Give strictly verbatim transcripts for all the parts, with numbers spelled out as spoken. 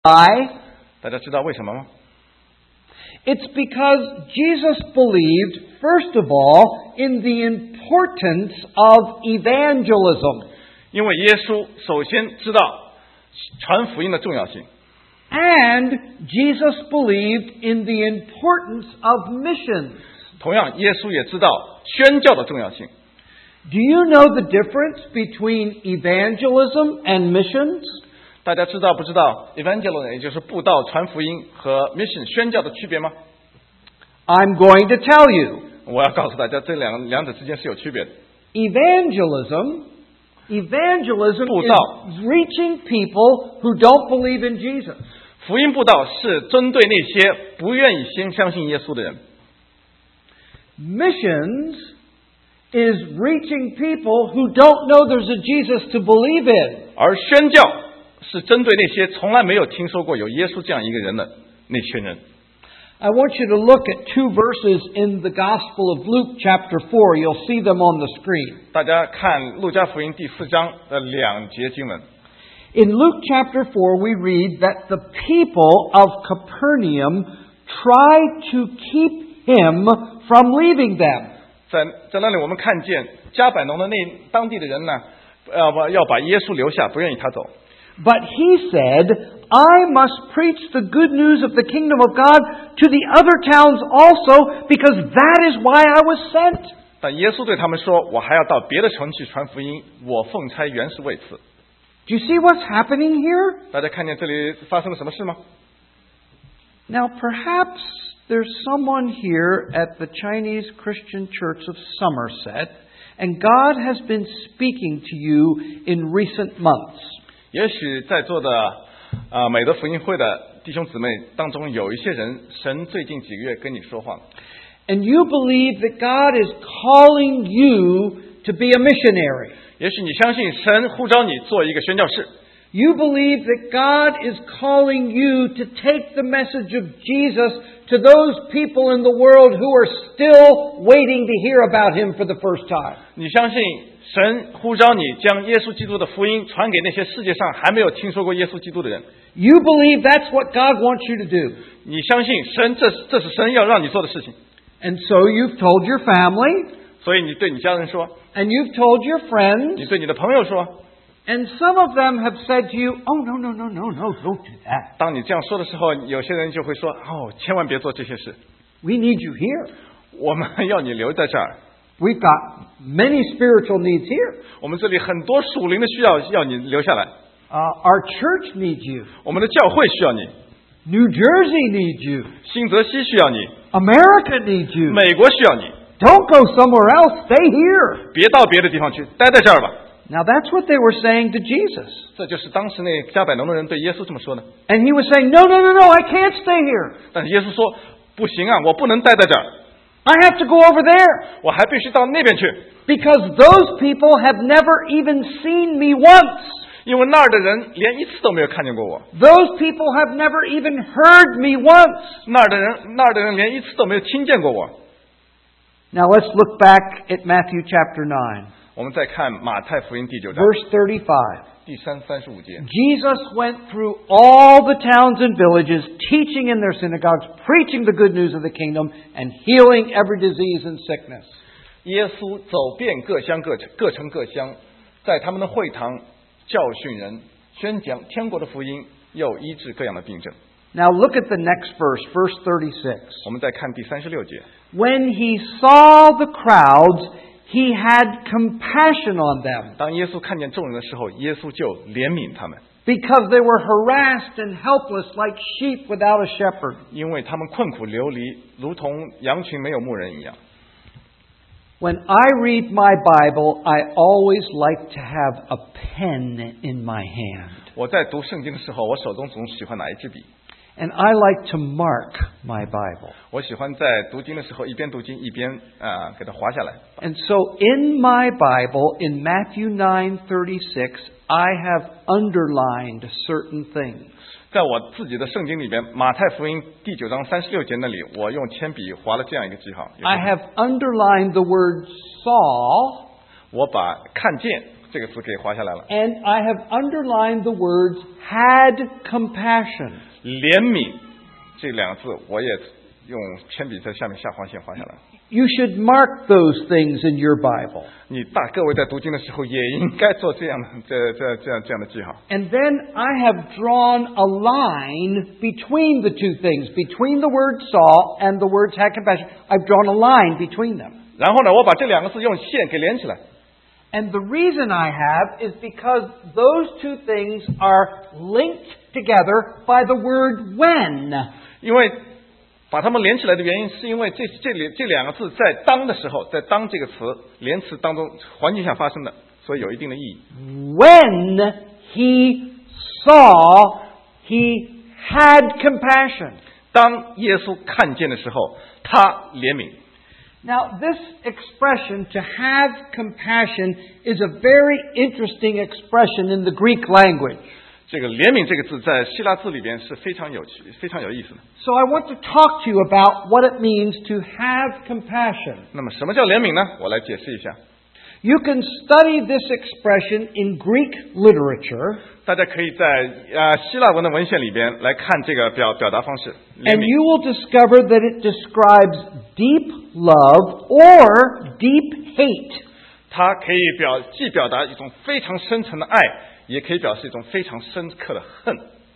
Why? 大家知道为什么吗？ It's because Jesus believed, first of all, in the importance of evangelism. 因为耶稣首先知道传福音的重要性， And Jesus believed in the importance of missions. 同样耶稣也知道宣教的重要性。 Do you know the difference between evangelism and missions? 大家知道不知道 evangelism 也就是布道传福音和 mission 宣教的区别吗？ I'm going to tell you. 我要告诉大家，这两两者之间是有区别的。 Evangelism, evangelism 布道。 is reaching people who don't believe in Jesus. 福音布道是针对那些不愿意先相信耶稣的人， Missions is reaching people who don't know there's a Jesus to believe in. 而宣教是针对那些从来没有听说过有耶稣这样一个人的那群人。 I want you to look at two verses in the Gospel of Luke chapter four. You'll see them on the screen. 大家看路加福音第四章的两节经文。 In Luke chapter four, we read that the people of Capernaum tried to keep him from leaving them. 在在那里，我们看见加百农的那当地的人呢，呃，要把耶稣留下，不愿意他走。 But he said, I must preach the good news of the kingdom of God to the other towns also, because that is why I was sent. 但耶稣对他们说：“我还要到别的城去传福音，我奉差原是为此。” Do you see what's happening here? 大家看见这里发生了什么事吗？ Now, perhaps there's someone here at the Chinese Christian Church of Somerset, and God has been speaking to you in recent months. 也许在座的啊、呃、美德福音会的弟兄姊妹当中，有一些人，神最近几个月跟你说话， And you believe that God is calling you to be a missionary. 也许你相信神呼召你做一个宣教士， You believe that God is calling you to take the message of Jesus to those people in the world who are still waiting to hear about Him for the first time. 你相信神呼召你将耶稣基督的福音传给那些世界上还没有听说过耶稣基督的人。 You believe that's what God wants you to do. 你相信神，这是这是神要让你做的事情， And so you've told your family, 所以你对你家人说， and you've told your 你 friends, 对你的朋友说。 and some of them have said to you, oh, no, no, no, no, no, don't do that. 当你这样说的时候，有些人就会说：“哦，千万别做这些事， We need you here. 我们要你留在这儿。 We've got many spiritual needs here. 我们这里很多属灵的需要，要你留下来。 Uh, our church needs you. 我们的教会需要你， New Jersey needs you. 新泽西需要你， America needs you. 美国需要你， Don't go somewhere else. Stay here. 别到别的地方去，待在这儿吧。” Now that's what they were saying to Jesus. 这就是当时那加百农的人对耶稣这么说的。 And he was saying, no, no, no, no, I can't stay here. 但是耶稣说：“不行啊，我不能待在这儿， I have to go over there. 我还必须到那边去， Because those people have never even seen me once. 因为那儿的人连一次都没有看见过我， Those people have never even heard me once. 那儿的人那儿的人连一次都没有听见过我。” Now let's look back at Matthew chapter nine, 我们再看马太福音第九章 verse thirty-five. 第三三十五节。 Jesus went through all the towns and villages, teaching in their synagogues, preaching the good news of the kingdom, and healing every disease and sickness. 耶稣走遍各乡各各城各乡，在他们的会堂教训人，宣讲天国的福音，又医治各样的病症。 Now look at the next verse, verse thirty-six. 我们再看第三十六节。 When he saw the crowds, he had compassion on them, 当耶稣看见众人的时候，耶稣就怜悯他们， because they were harassed and helpless like sheep without a shepherd. 因为他们困苦流离，如同羊群没有牧人一样。 When I read my Bible, I always like to have a pen in my hand. 我在读圣经的时候，我手中总喜欢拿一支笔， And I like to mark my Bible. 我喜欢在读经的时候一边读经一边啊、呃、给它划下来。 And so in my Bible, in Matthew nine thirty-six, I have underlined certain things. 在我自己的圣经里边，马太福音第九章三十六节那里，我用铅笔划了这样一个记号。 I have underlined the word saw, 我把看见这个词给划下来了。 And I have underlined the words had compassion. 怜悯这两个字，我也用铅笔在下面下划线划下来。 You should mark those things in your Bible. 你大各位在读经的时候也应该做这样的这这这样这样的记号。 And then I have drawn a line between the two things, between the word saw and the words had compassion. I've drawn a line between them. 然后呢，我把这两个字用线给连起来。 And the reason I have is because those two things are linked together by the word when. 因为把它们连起来的原因，是因为这这里这两个字在当的时候，在当这个词连词当中环境下发生的，所以有一定的意义。 When he saw, he had compassion. 当耶稣看见的时候，他怜悯。 Now, this expression, to have compassion, is a very interesting expression in the Greek language. 这个怜悯这个字在希腊字里边是非常有趣、非常有意思的。 So I want to talk to you about what it means to have compassion. 那么什么叫怜悯呢？我来解释一下。 You can study this expression in Greek literature, 大家可以在呃希腊文的文献里边来看这个表表达方式。怜 and 悯 you will discover that it describes deep love or deep hate. 它可以表既表达一种非常深沉的爱，也可以表示一种非常深刻的恨。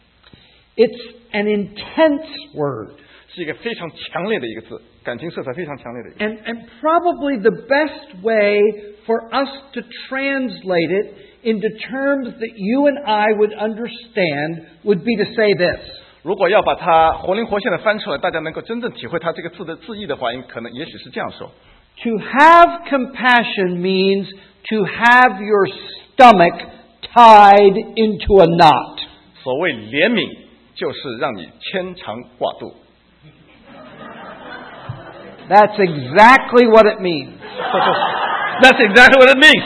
It's an intense word. 是一个非常强烈的一个字，感情色彩非常强烈的一个字。 And, and probably the best way for us to translate it into terms that you and I would understand would be to say this. 如果要把它活灵活现的翻出来，大家能够真正体会它这个字的字义的话，可能也许是这样说。 To have compassion means to have your stomach tied into a knot. 所谓怜悯，就是让你牵肠挂肚。 That's exactly what it means. That's exactly what it means.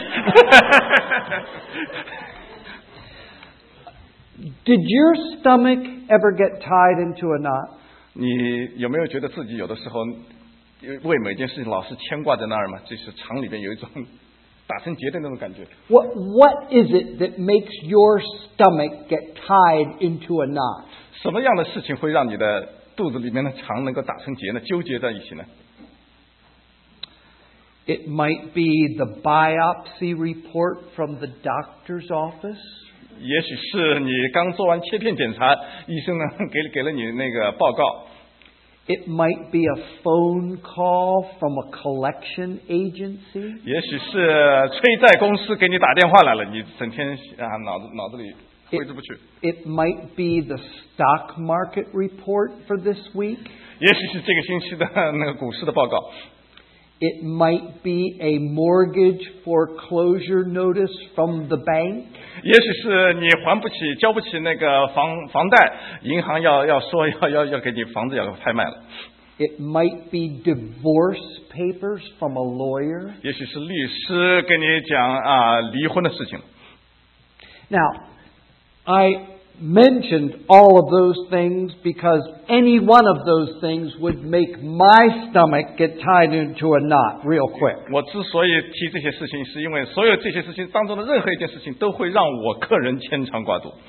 Did your stomach ever get tied into a knot? 你有没有觉得自己有的时候为每件事情老是牵挂在那儿吗？就是肠里边有一种打成结的那种感觉。 What, what is it that makes your stomach get tied into a knot? 什么样的事情会让你的肚子里面的肠能够打成结呢？纠结在一起呢？ It might be the biopsy report from the doctor's office. 也许是你刚做完切片检查，医生呢给给了你那个报告。 It might be a phone call from a collection agency. 也许是催债公司给你打电话来了，你整天啊脑子脑子里挥之不去。 It might be the stock market report for this week. 也许是这个星期的那个股市的报告。 It might be a mortgage foreclosure notice from the bank. 也许是你还不起、交不起那个房房贷，银行要要说要要要给你房子要拍卖了。 It might be divorce papers from a lawyer. 也许是律师跟你讲啊离婚的事情。 Now, I mentioned all of those things because any one of those things would make my stomach get tied into a knot real quick. 我之所以提这些事情，是因为所有这些事情当中的任何一件事情都会让我个人牵肠挂肚。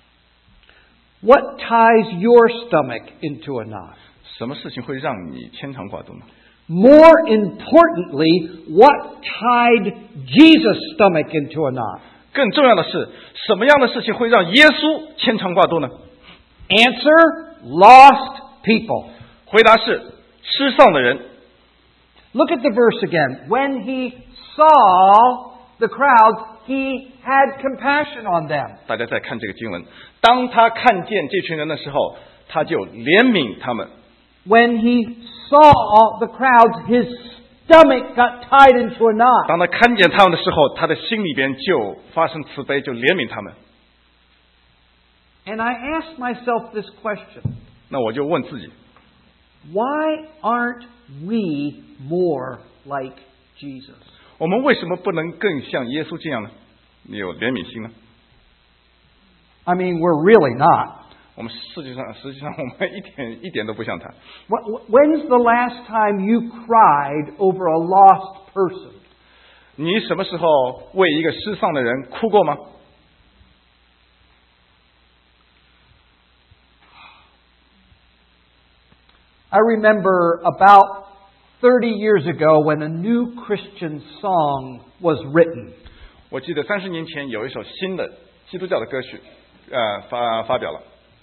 What ties your stomach into a knot? 什么事情会让你牵肠挂肚呢？ More importantly, what tied Jesus' stomach into a knot? 更重要的是，什么样的事情会让耶稣牵肠挂肚呢？ Answer, lost people. 回答是失丧的人。 Look at the verse again. When he saw the crowds, he had compassion on them. 大家再看这个经文，当他看见这群人的时候，他就怜悯他们。 When he saw the crowds, his stomach got tied into a knot. 当他看见他们的时候，他的心里边就发生慈悲，就怜悯他们。 And I asked myself this question. 那我就问自己， Why aren't we more like Jesus? 我们为什么不能更像耶稣这样呢？你有怜悯心呢？ I mean, we're really not. 我们实际上，实际上我们一点一点都不像他。 Wh- When's the last time you cried over a lost person? 你什么时候为一个失丧的人哭过吗？ I remember about thirty years ago when a new Christian song was written. 我记得三十年前有一首新的基督教的歌曲，呃，发发表了。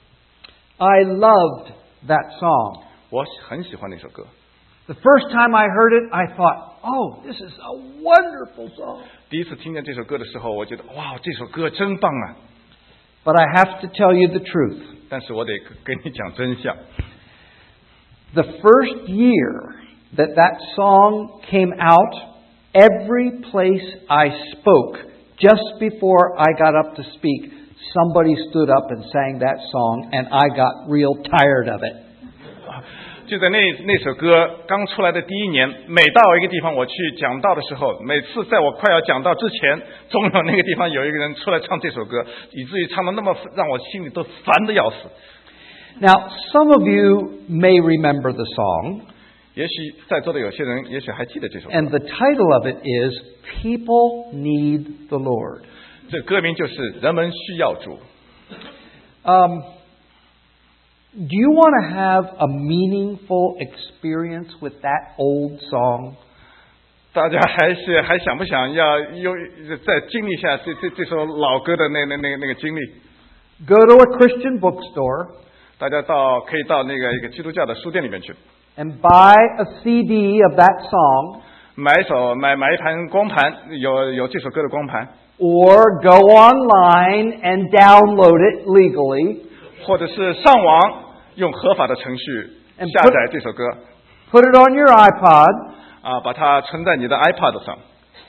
I loved that song. 我很喜欢那首歌。 The first time I heard it, I thought, "Oh, this is a wonderful song." 第一次听见这首歌的时候，我觉得哇，这首歌真棒啊！ But I have to tell you the truth. 但是我得跟你讲真相。 The first year that that song came out, every place I spoke, just before I got up to speak, somebody stood up and sang that song, and I got real tired of it. 就在那那首歌刚出来的第一年，每到一个地方我去讲道的时候，每次在我快要讲道之前，总有那个地方有一个人出来唱这首歌，以至于唱得那么让我心里都烦得要死。 Now, some of you may remember the song. 也许在座的有些人也许还记得这首歌。 And the title of it is People Need the Lord. 这歌名就是人们需要主。 Um, do you want to have a meaningful experience with that old song? 大家还是还想不想要有再经历一下这这这首老歌的那那那那个经历？ Go to a Christian bookstore 大家到可以到那个一个基督教的书店里面去， and buy a C D of that song, 买一首买买一盘光盘，有有这首歌的光盘， or go online and download it legally, 或者是上网用合法的程序 And 下 put- 载这首歌， put it on your iPod, 啊，把它存在你的 iPad 上，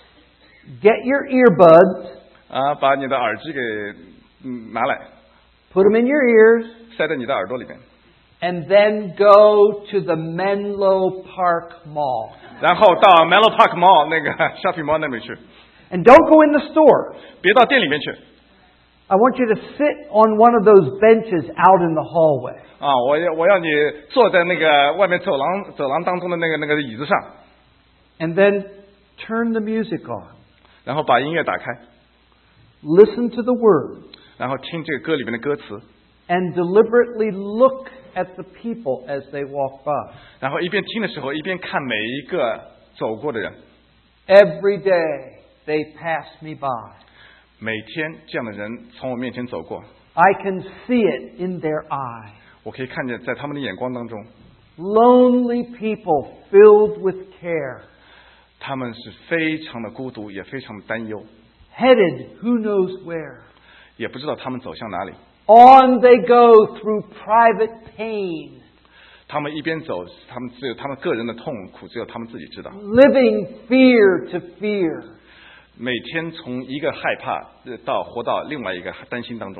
get your earbuds, 啊，把你的耳机给嗯拿来， put them in your ears, 塞在你的耳朵里面， and then go to the Menlo Park Mall. 然后到 Menlo Park Mall 那个 shopping mall 那边去， And don't go in the store. 别到店里面去。 I want you to sit on one of those benches out in the hallway. 啊，我要我要你坐在那个外面走廊走廊当中的那个那个椅子上， And then turn the music on. 然后把音乐打开， Listen to the words. 然后听这个歌里面的歌词， And deliberately look at the people as they walk by. 然后一边听的时候一边看每一个走过的人。 Every day they pass me by. 每天这样的人从我面前走过， I can see it in their eye. 我可以看见在他们的眼光当中， Lonely people filled with care. 他们是非常的孤独，也非常的担忧， Headed who knows where. 也不知道他们走向哪里。 On they go through private pain. 他们一边走，他们只有他们个人的痛苦，只有他们自己知道。 Living fear to fear. 每天从一个害怕呃到活到另外一个担心当中，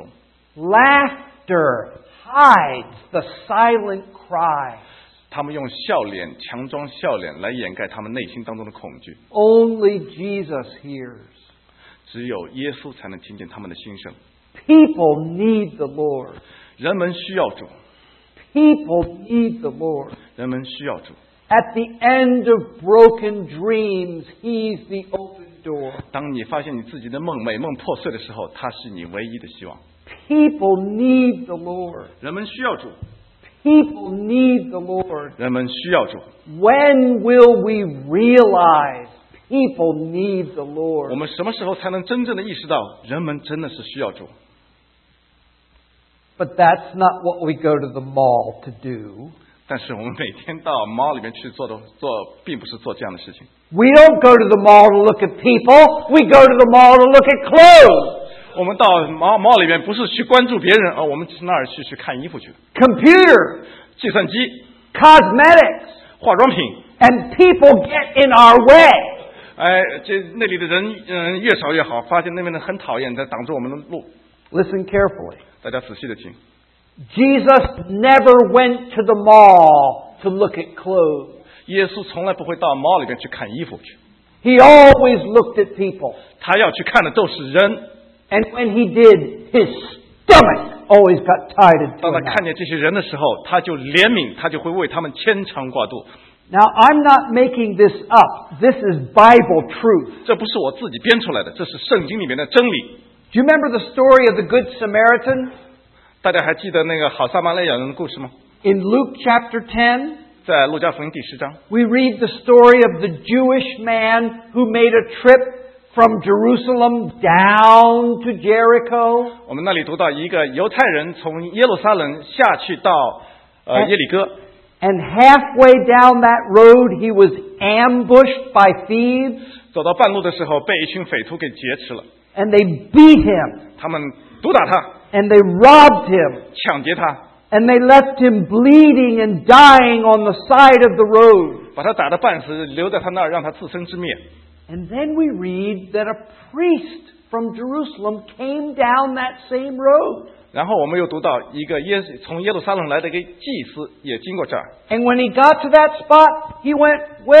Laughter hides the silent cry. 他们用笑脸强装笑脸来掩盖他们内心当中的恐惧。 Only Jesus hears. 只有耶稣才能听见他们的心声。 People need the Lord. 人们需要主， People need the Lord. 人们需要主。 At the end of broken dreams, He's the open door. 当你发现你自己的梦美梦破碎的时候，他是你唯一的希望。 People need the Lord. 人们需要主， People need the Lord. 人们需要主。 When will we realize people need the 我 Lord? 们什么时候才能真正的意识到人们真的是需要主？ But that's not what we go to the mall to do. 但是我们每天到 mall 里面去做的做，并不是做这样的事情。 We don't go to the mall to look at people. We go to the mall to look at clothes, 我们到 mall mall 里面不是去关注别人，而我们去那儿去去看衣服去， computer, 计算机、 cosmetics, 化妆品。 and people get in our way. 哎，这那里的人嗯越少越好，发现那边的很讨厌，在挡住我们的路。 Listen carefully. 大家仔细的听， Jesus never went to the mall to look at clothes. 耶稣从来不会到 mall 里面去看衣服去， He always looked at people. 他要去看的都是人。 And when he did, his stomach always got tied into 当他 a 看 knot. 见这些人的时候，他就怜悯，他就会为他们牵肠挂肚。 Now, I'm not making this up. This is Bible truth. 这不是我自己编出来的，这是圣经里面的真理。 Do you remember the story of the Good Samaritan? 大家还记得那个好撒玛利亚人的故事吗？ In Luke chapter ten, 在路加福音第十章， we read the story of the Jewish man who made a trip from Jerusalem down to Jericho. 我们那里读到一个犹太人从耶路撒冷下去到呃耶利哥。 And halfway down that road, he was ambushed by thieves. 走到半路的时候，被一群匪徒给劫持了。 And they beat him. 他们毒打他， And they robbed him. 抢劫他， And they left him bleeding and dying on the side of the road. 把他打得半死，留在他那儿，让他自生自灭。 And then we read that a priest from Jerusalem came down that same road. 然后我们又读到一个耶从耶路撒冷来的一个祭司也经过这儿。 And when he got to that spot, he went way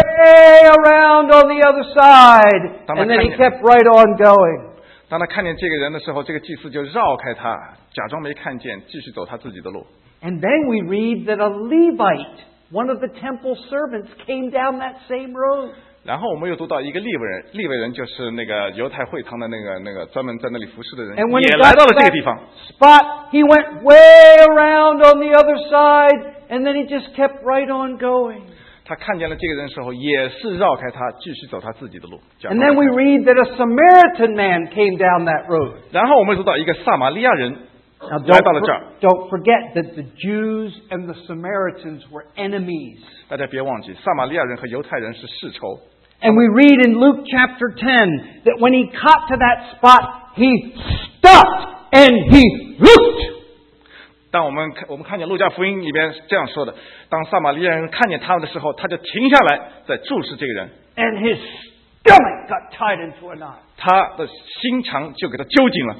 around on the other side. And then he kept right on going. 当他看见这个人的时候，这个祭司就绕开他，假装没看见，继续走他自己的路。 And then we read that a Levite, one of the temple servants, came down that same road. 然后我们又读到一个利未人，利未人就是那个犹太会堂的那个那个专门在那里服侍的人， And when he 也来 got 到 to 了这个 that 地方。 spot, he went way around on the other side, and then he just kept right on going. 他看见了这个人的时候，也是绕开他，继续走他自己的路。 And then we read that a Samaritan man came down that road. 然后我们读到一个撒玛利亚人 Now 来 don't, 到了这儿。 don't forget that the Jews and the Samaritans were enemies. 大家别忘记，撒玛利亚人和犹太人是世仇。 And we read in Luke chapter ten that when he got to that spot, he stopped and he looked. 当我们看我们看见路加福音里边这样说的，当撒玛利亚人看见他们的时候，他就停下来，在注视这个人。 And his stomach got tied into a knot. 他的心肠就给他揪紧了。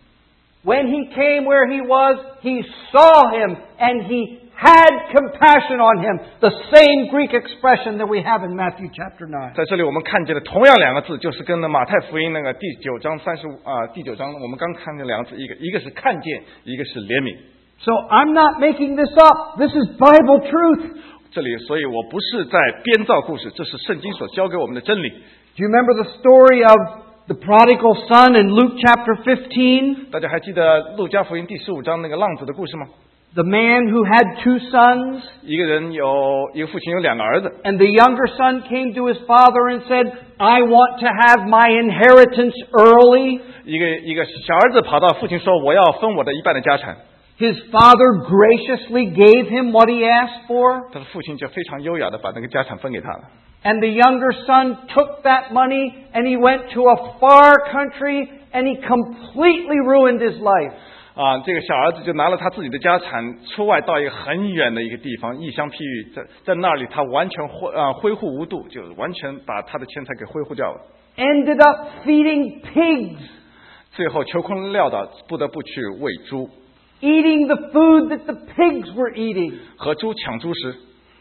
When he came where he was, he saw him and he had compassion on him. The same Greek expression that we have in Matthew chapter nine. 在这里我们看见的同样两个字，就是跟那马太福音那个第九章三十五啊第九章我们刚看见两个字，一个一个是看见，一个是怜悯。 So I'm not making this up. This is Bible truth. 这里，所以我不是在编造故事，这是圣经所教给我们的真理。 Do you remember the story of the prodigal son in Luke chapter fifteen? 大家还记得路加福音第十五章那个浪子的故事吗？ The man who had two sons, 一个人有一个父亲有两个儿子， and the younger son came to his father and said, I want to have my inheritance early. 一个一个小儿子跑到父亲说：“我要分我的一半的家产。” His father graciously gave him what he asked for. 他的父亲就非常优雅的把那个家产分给他了。 And the younger son took that money and he went to a far country and he completely ruined his life. 啊，这个小儿子就拿了他自己的家产，出外到一个很远的一个地方，异乡僻域，在在那里他完全挥啊挥霍无度，就完全把他的钱财给挥霍掉了。 Ended up feeding pigs. 最后穷困潦倒，不得不去喂猪， Eating the food that the pigs were eating. 和猪抢猪食。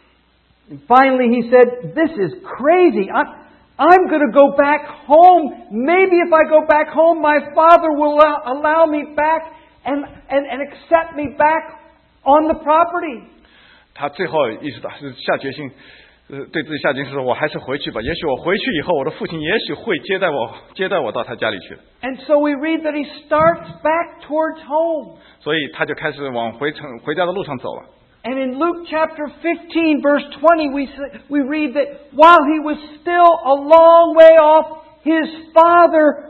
And finally he said, this is crazy. I'm, I'm going to go back home. Maybe if I go back home, my father will allow, allow me back and, and, and accept me back on the property. 他最后意识到是下决心，呃，对自己下决心说：“我还是回去吧。也许我回去以后，我的父亲也许会接待我，接待我到他家里去。” And so we read that he starts back towards home. 所以他就开始往回城回家的路上走了。 And in Luke chapter fifteen, verse twenty, we say, we read that while he was still a long way off, his father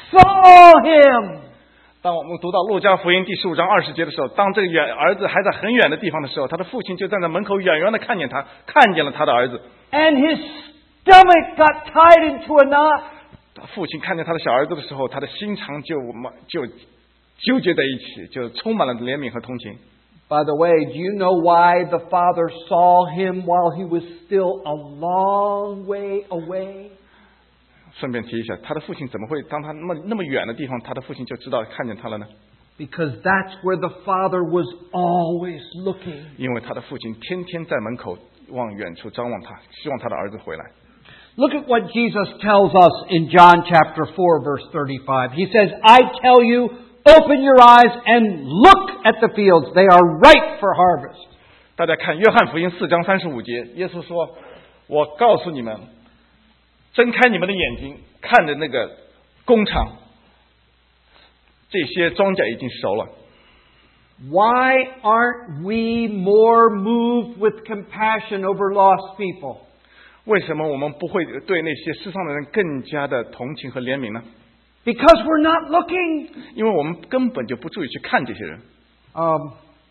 saw him. 当我们读到路加福音第十五章二十节的时候，当这个远儿子还在很远的地方的时候，他的父亲就站在门口远远的看见他，看见了他的儿子。 And his stomach got tied into a knot. 父亲看见他的小儿子的时候，他的心肠就就纠结在一起，就充满了怜悯和同情。 By the way, do you know why the father saw him while he was still a long way away? 顺便提一下，他的父亲怎么会当他那么那么远的地方，他的父亲就知道看见他了呢？ Because that's where the father was always looking. 因为他的父亲天天在门口往远处张望他，希望他的儿子回来。 Look at what Jesus tells us in John chapter four, verse thirty-five. He says, I tell you, open your eyes and look at the fields. They are ripe for harvest. 大家看约翰福音四章三十五节，耶稣说：“ 我告诉你们，睁开你们的眼睛，看着那个工厂，这些庄稼已经熟了。 Why aren't we more moved with compassion over lost people? 为什么我们不会对那些世上的人更加的同情和怜悯呢？ Because we're not looking. 因为我们根本就不注意去看这些人。 Um,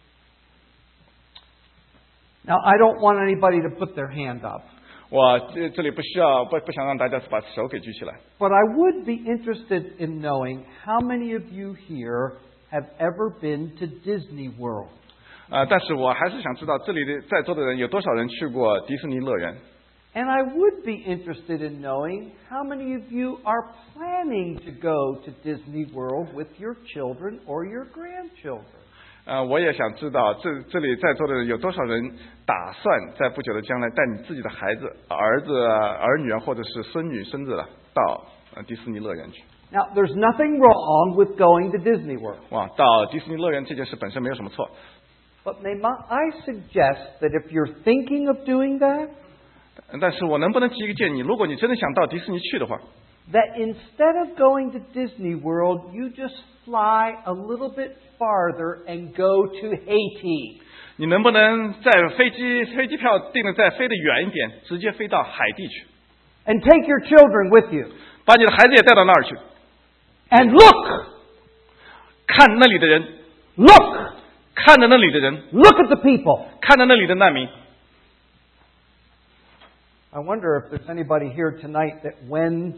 now, I don't want anybody to put their hand up. 我这这里不需要不不想让大家把手给举起来。 But I would be interested in knowing how many of you here have ever been to Disney World. 啊，但是我还是想知道这里的在座的人有多少人去过迪士尼乐园。 And I would be interested in knowing how many of you are planning to go to Disney World with your children or your grandchildren. 呃，我也想知道这这里在座的人有多少人打算在不久的将来带你自己的孩子、儿子、儿女啊，或者是孙女、孙子了，到呃迪士尼乐园去。 Now, there's nothing wrong with going to Disney World. 哇，到迪士尼乐园这件事本身没有什么错。 But may I suggest that if you're thinking of doing that, 但是我能不能提一个建议？如果你真的想到迪士尼去的话， that instead of going to Disney World, you just fly a little bit farther and go to Haiti. 你能不能在飞机飞机票订的再飞得远一点，直接飞到海地去， And take your children with you. 把你的孩子也带到那儿去， And look! 看那里的人， Look! 看着那里的人， Look at the people. 看着那里的难民。 I wonder if there's anybody here tonight that when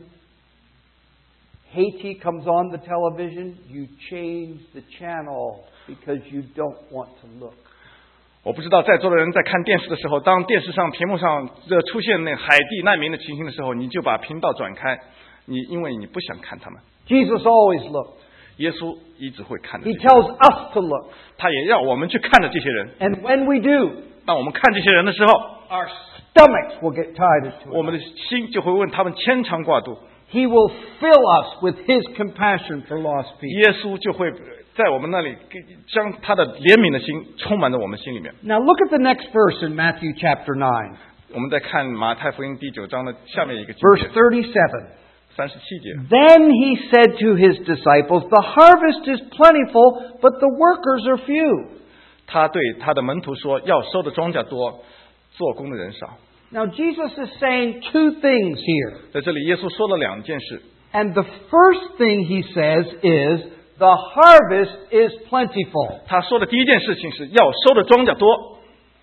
Haiti comes on the television, you change the channel because you don't want to look. 我不知道在座的人在看电视的时候，当电视上屏幕上这出现那海地难民的情形的时候，你就把频道转开，你因为你不想看他们。 Jesus always looked. 耶稣一直会看着 He 这些人， tells us to look. 他也要我们去看着这些人。 And when we do, 当我们看这些人的时候， our stomachs will get tied to 我 it. 们的心就会问他们牵肠挂肚。 He will fill us with His compassion for lost people. 耶稣就会在我们那里将他的怜悯的心充满在我们心里面。 Now look at the next verse in Matthew chapter nine, 我们再看马太福音第九章的下面一个经 verse 节， thirty-seven. 三十七节。 Then He said to His disciples, The harvest is plentiful, but the workers are few. 他对他的门徒说：“要收的庄稼多，做工的人少。” Now Jesus is saying two things here. 在这里，耶稣说了两件事。 And the first thing He says is, The harvest is plentiful. 他说的第一件事情是要收的庄稼多。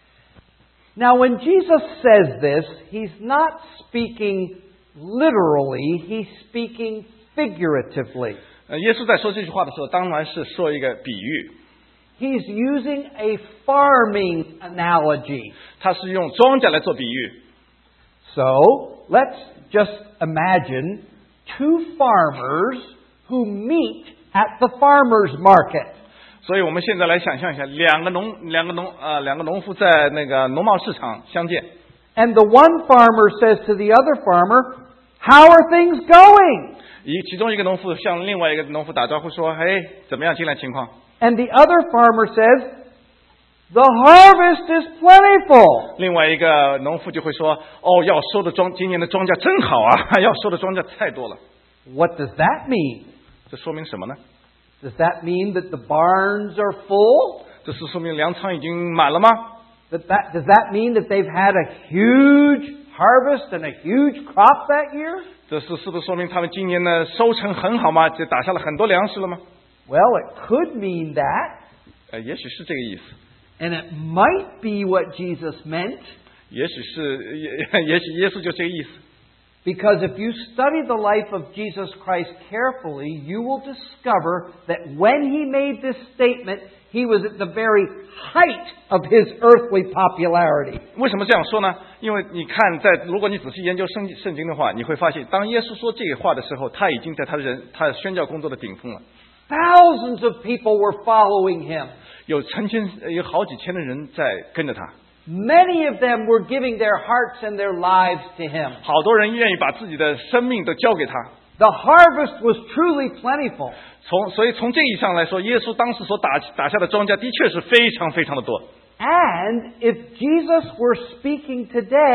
Now when Jesus says this, He's not speaking literally, He's speaking figuratively. 呃，耶稣在说这句话的时候，当然是说一个比喻。 He's using a farming analogy. 他是用庄稼来做比喻。 So, let's just imagine two farmers who meet at the farmer's market. 所以我们现在来想象一下，两个农两个农呃两个农夫在那个农贸市场相见。 And the one farmer says to the other farmer, How are things going? 一其中一个农夫向另外一个农夫打招呼说：“嘿，怎么样？近来情况？” And the other farmer says, The harvest is plentiful. 另外一个农夫就会说：“哦，要收的庄，今年的庄稼真好啊，要收的庄稼太多了。” What does that mean? 这说明什么呢？ Does that mean that the barns are full? 这是说明粮仓已经满了吗？ That that, does that mean that they've had a huge harvest and a huge crop that year? 这是是不是说明他们今年的收成很好吗？就打下了很多粮食了吗？ Well, it could mean that. 呃，也许是这个意思， And it might be what Jesus meant. 也许是也也许耶稣就这个意思。 Because if you study the life of Jesus Christ carefully, you will discover that when He made this statement, He was at the very height of His earthly popularity. 为什么这样说呢？因为你看在，如果你仔细研究圣圣经的话，你会发现，当耶稣说这个话的时候，他已经在他的人他的宣教工作的顶峰了。 Thousands of people were following Him. 有成千有好几千的人在跟着他， Many of them were giving their hearts and their lives to Him. 好多人愿意把自己的生命都交给他。 The harvest was truly plentiful. 从所以从这意义上来说，耶稣当时所打打下的庄稼的确是非常非常的多。 And if Jesus were speaking today,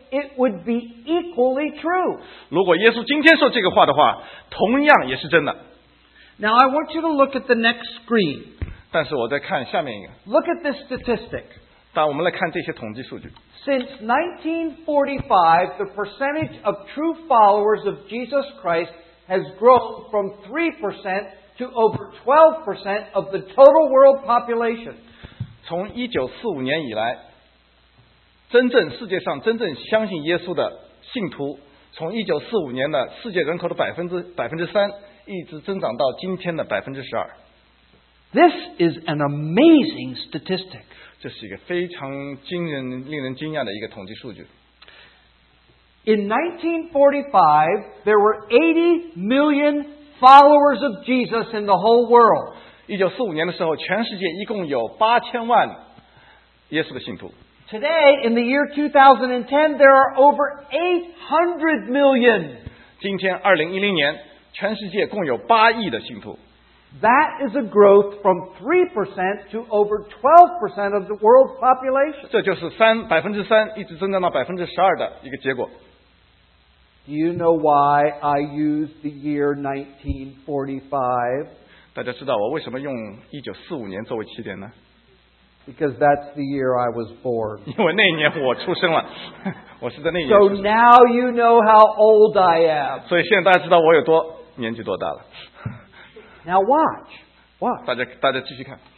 it would be equally true. 如果耶稣今天说这个话的话，同样也是真的。 Now I want you to look at the next screen. 但是我再看下面一个， Look at this statistic. 当我们来看这些统计数据。 Since nineteen forty-five, the percentage of true followers of Jesus Christ has grown from three percent to over twelve percent of the total world population. 从一九四五年以来，真正世界上真正相信耶稣的信徒，从一九四五年的世界人口的百分之百分之三，一直增长到今天的百分之十二。 This is an amazing statistic. 这是一个非常惊人、令人惊讶的一个统计数据。 In nineteen forty-five, there were eighty million followers of Jesus in the whole world. 一九四五年的时候，全世界一共有八千万耶稣的信徒。 Today, in the year two thousand ten, there are over eight hundred million. 今天二零一零年，全世界共有八亿的信徒。 That is a growth from three percent to over twelve percent of the world's population. 这就是三百分之三一直增长到百分之十二的一个结果。 Do you know why I used the year nineteen forty-five? 大家知道我为什么用一九四五年作为起点呢？ Because that's the year I was born. 因为那一年我出生了，我是在那一年 So 出生。 now you know how old I am. 所以现在大家知道我有多年纪多大了。 Now watch. Watch. 大家大家继续看，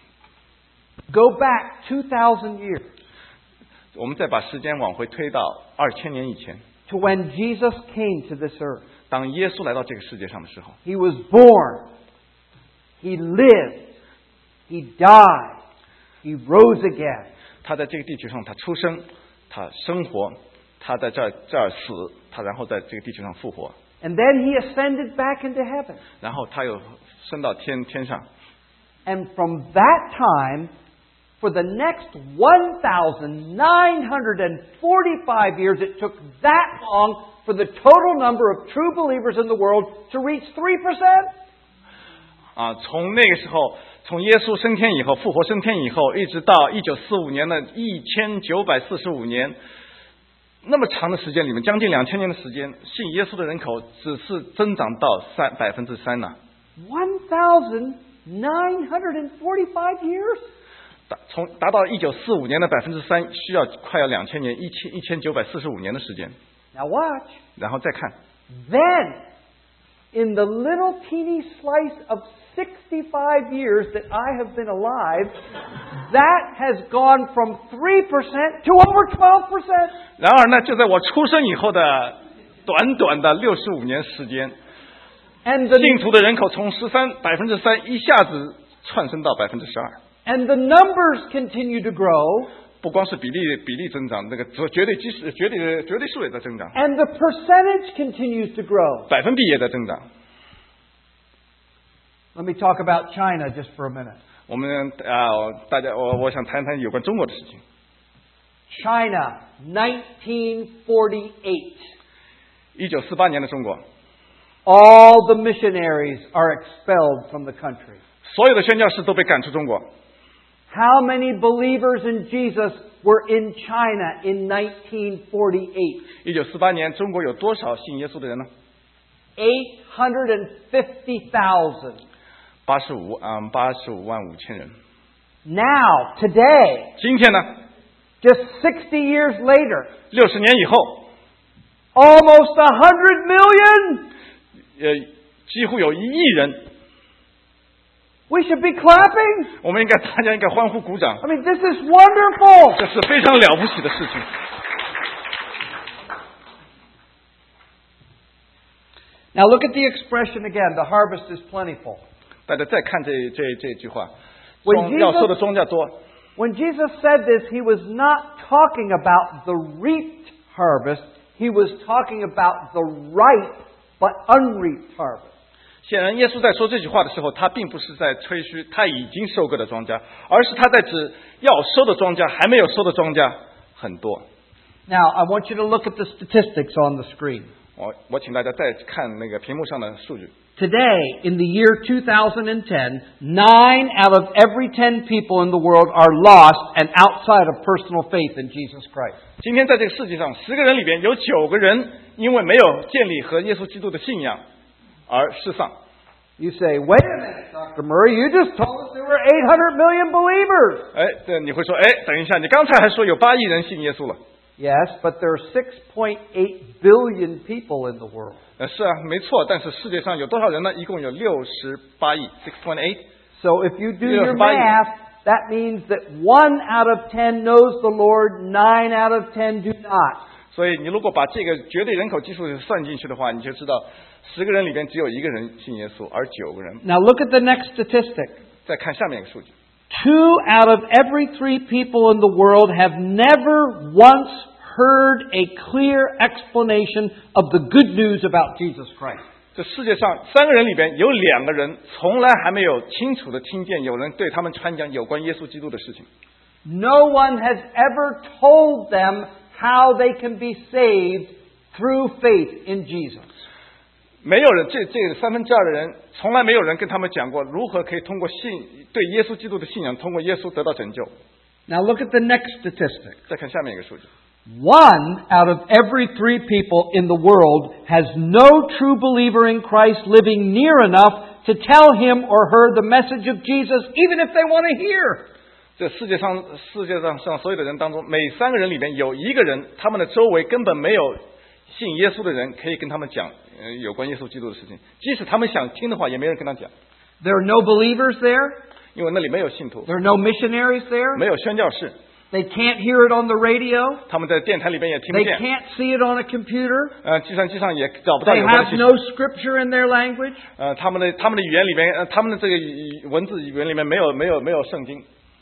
Go back two thousand years 我们再把时间往回推到二千年以前， to when Jesus came to this earth. 当耶稣来到这个世界上的时候， He was born. He lived. He died. He rose again. 他在这个地球上，他出生，他生活，他在这儿这儿死，他然后在这个地球上复活， And then he ascended back into heaven. 然后他又升到天天上。 And from that time, for the next one thousand nine hundred forty-five years, it took that long for the total number of true believers in the world to reach three percent. 啊，从那个时候，从耶稣升天以后，复活升天以后，一直到一九四五年的一千九百四十五年，那么长的时间里面，将近两千年的时间，信耶稣的人口只是增长到三百分之三呢。 one thousand nine hundred forty-five years? 达从达到一九四五年的百分之三，需要快要两千年，一千一千九百四十五年的时间。 Now watch. 然后再看， Then, in the little teeny slice of sixty-five years that I have been alive, that has gone from three percent to over twelve percent. 然而呢，就在我出生以后的短短的六十五年时间， And the, 信徒的人口从十三百分之三一下子窜升到百分之十二。 and the numbers continue to grow, 不光是比例比例增长，那个绝对基数、绝对绝对数也在增长， and the percentage continues to grow. 百分比也在增长。 Let me talk about China just for a minute. 我们啊、大家我我想谈谈有关中国的事情。 China, nineteen forty-eight. 一九四八年的中国， All the missionaries are expelled from the country. 所有的宣教士都被赶出中国。 How many believers in Jesus were in China in nineteen forty-eight? 一九四八年，中国有多少信耶稣的人呢？ eight hundred fifty thousand. 八十五啊，八十五万五千人。 Now, today, 今天呢， just sixty years later, 六十年以后， almost a hundred million. 呃，几乎有一亿人。 We should be clapping. 我们应该大家应该欢呼鼓掌， I mean, this is wonderful. 这是非常了不起的事情。 Now look at the expression again. The harvest is plentiful. 大家再看这这这句话， When 庄 Jesus- 要收的庄稼多。 When Jesus said this, he was not talking about the reaped harvest. He was talking about the ripe but unreaped harvest. 显然，耶稣在说这句话的时候，他并不是在吹嘘他已经收割的庄稼，而是他在指要收的庄稼还没有收的庄稼很多。 Now, I want you to look at the statistics on the screen. 我我请大家再看那个屏幕上的数据。 Today, in the year two thousand ten, nine out of every ten people in the world are lost and outside of personal faith in Jesus Christ. 今天在这个世界上，十个人里边有九个人因为没有建立和耶稣基督的信仰而失丧。 You say, wait a minute, Doctor Murray, you just told us there were eight hundred million believers. 哎，对，你会说，哎，等一下，你刚才还说有八亿人信耶稣了。 Yes, but there are six point eight billion people in the world. 呃，是啊，没错，但是世界上有多少人呢？一共有六十八亿 ，six point eight. So if you do your math, that means that one out of ten knows the Lord, nine out of ten do not. 所以你如果把这个绝对人口基数算进去的话，你就知道十个人里边只有一个人信耶稣，而九个人。 Now look at the next statistic. 再看下面一个数据。 Two out of every three people in the world have never once heard a clear explanation of the good news about Jesus Christ. 这世界上三个人里边有两个人从来还没有清楚的听见有人对他们传讲有关耶稣基督的事情。 No one has ever told them how they can be saved through faith in Jesus. 没有人，这这三分之二的人，从来没有人跟他们讲过如何可以通过信对耶稣基督的信仰，通过耶稣得到拯救。 Now look at the next statistic. 再看下面一个数据。 One out of every three people in the world has no true believer in Christ living near enough to tell him or her the message of Jesus, even if they want to hear. 这世界上世界上上所有的人当中，每三个人里边有一个人，他们的周围根本没有信耶稣的人，可以跟他们讲呃有关耶稣基督的事情。即使他们想听的话，也没人跟他讲。 There are no believers there. 因为那里没有信徒。 There are no missionaries there. 没有宣教士。 They can't hear it on the radio. 他们在电台里边也听不 They 见。 can't see it on a computer. 呃，计算机上也找不到 They 有关的 have 信息。 no scripture in their language. 呃，他们的他们的语言里面，呃，他们的这个语文字语言里面没有没有没有圣经。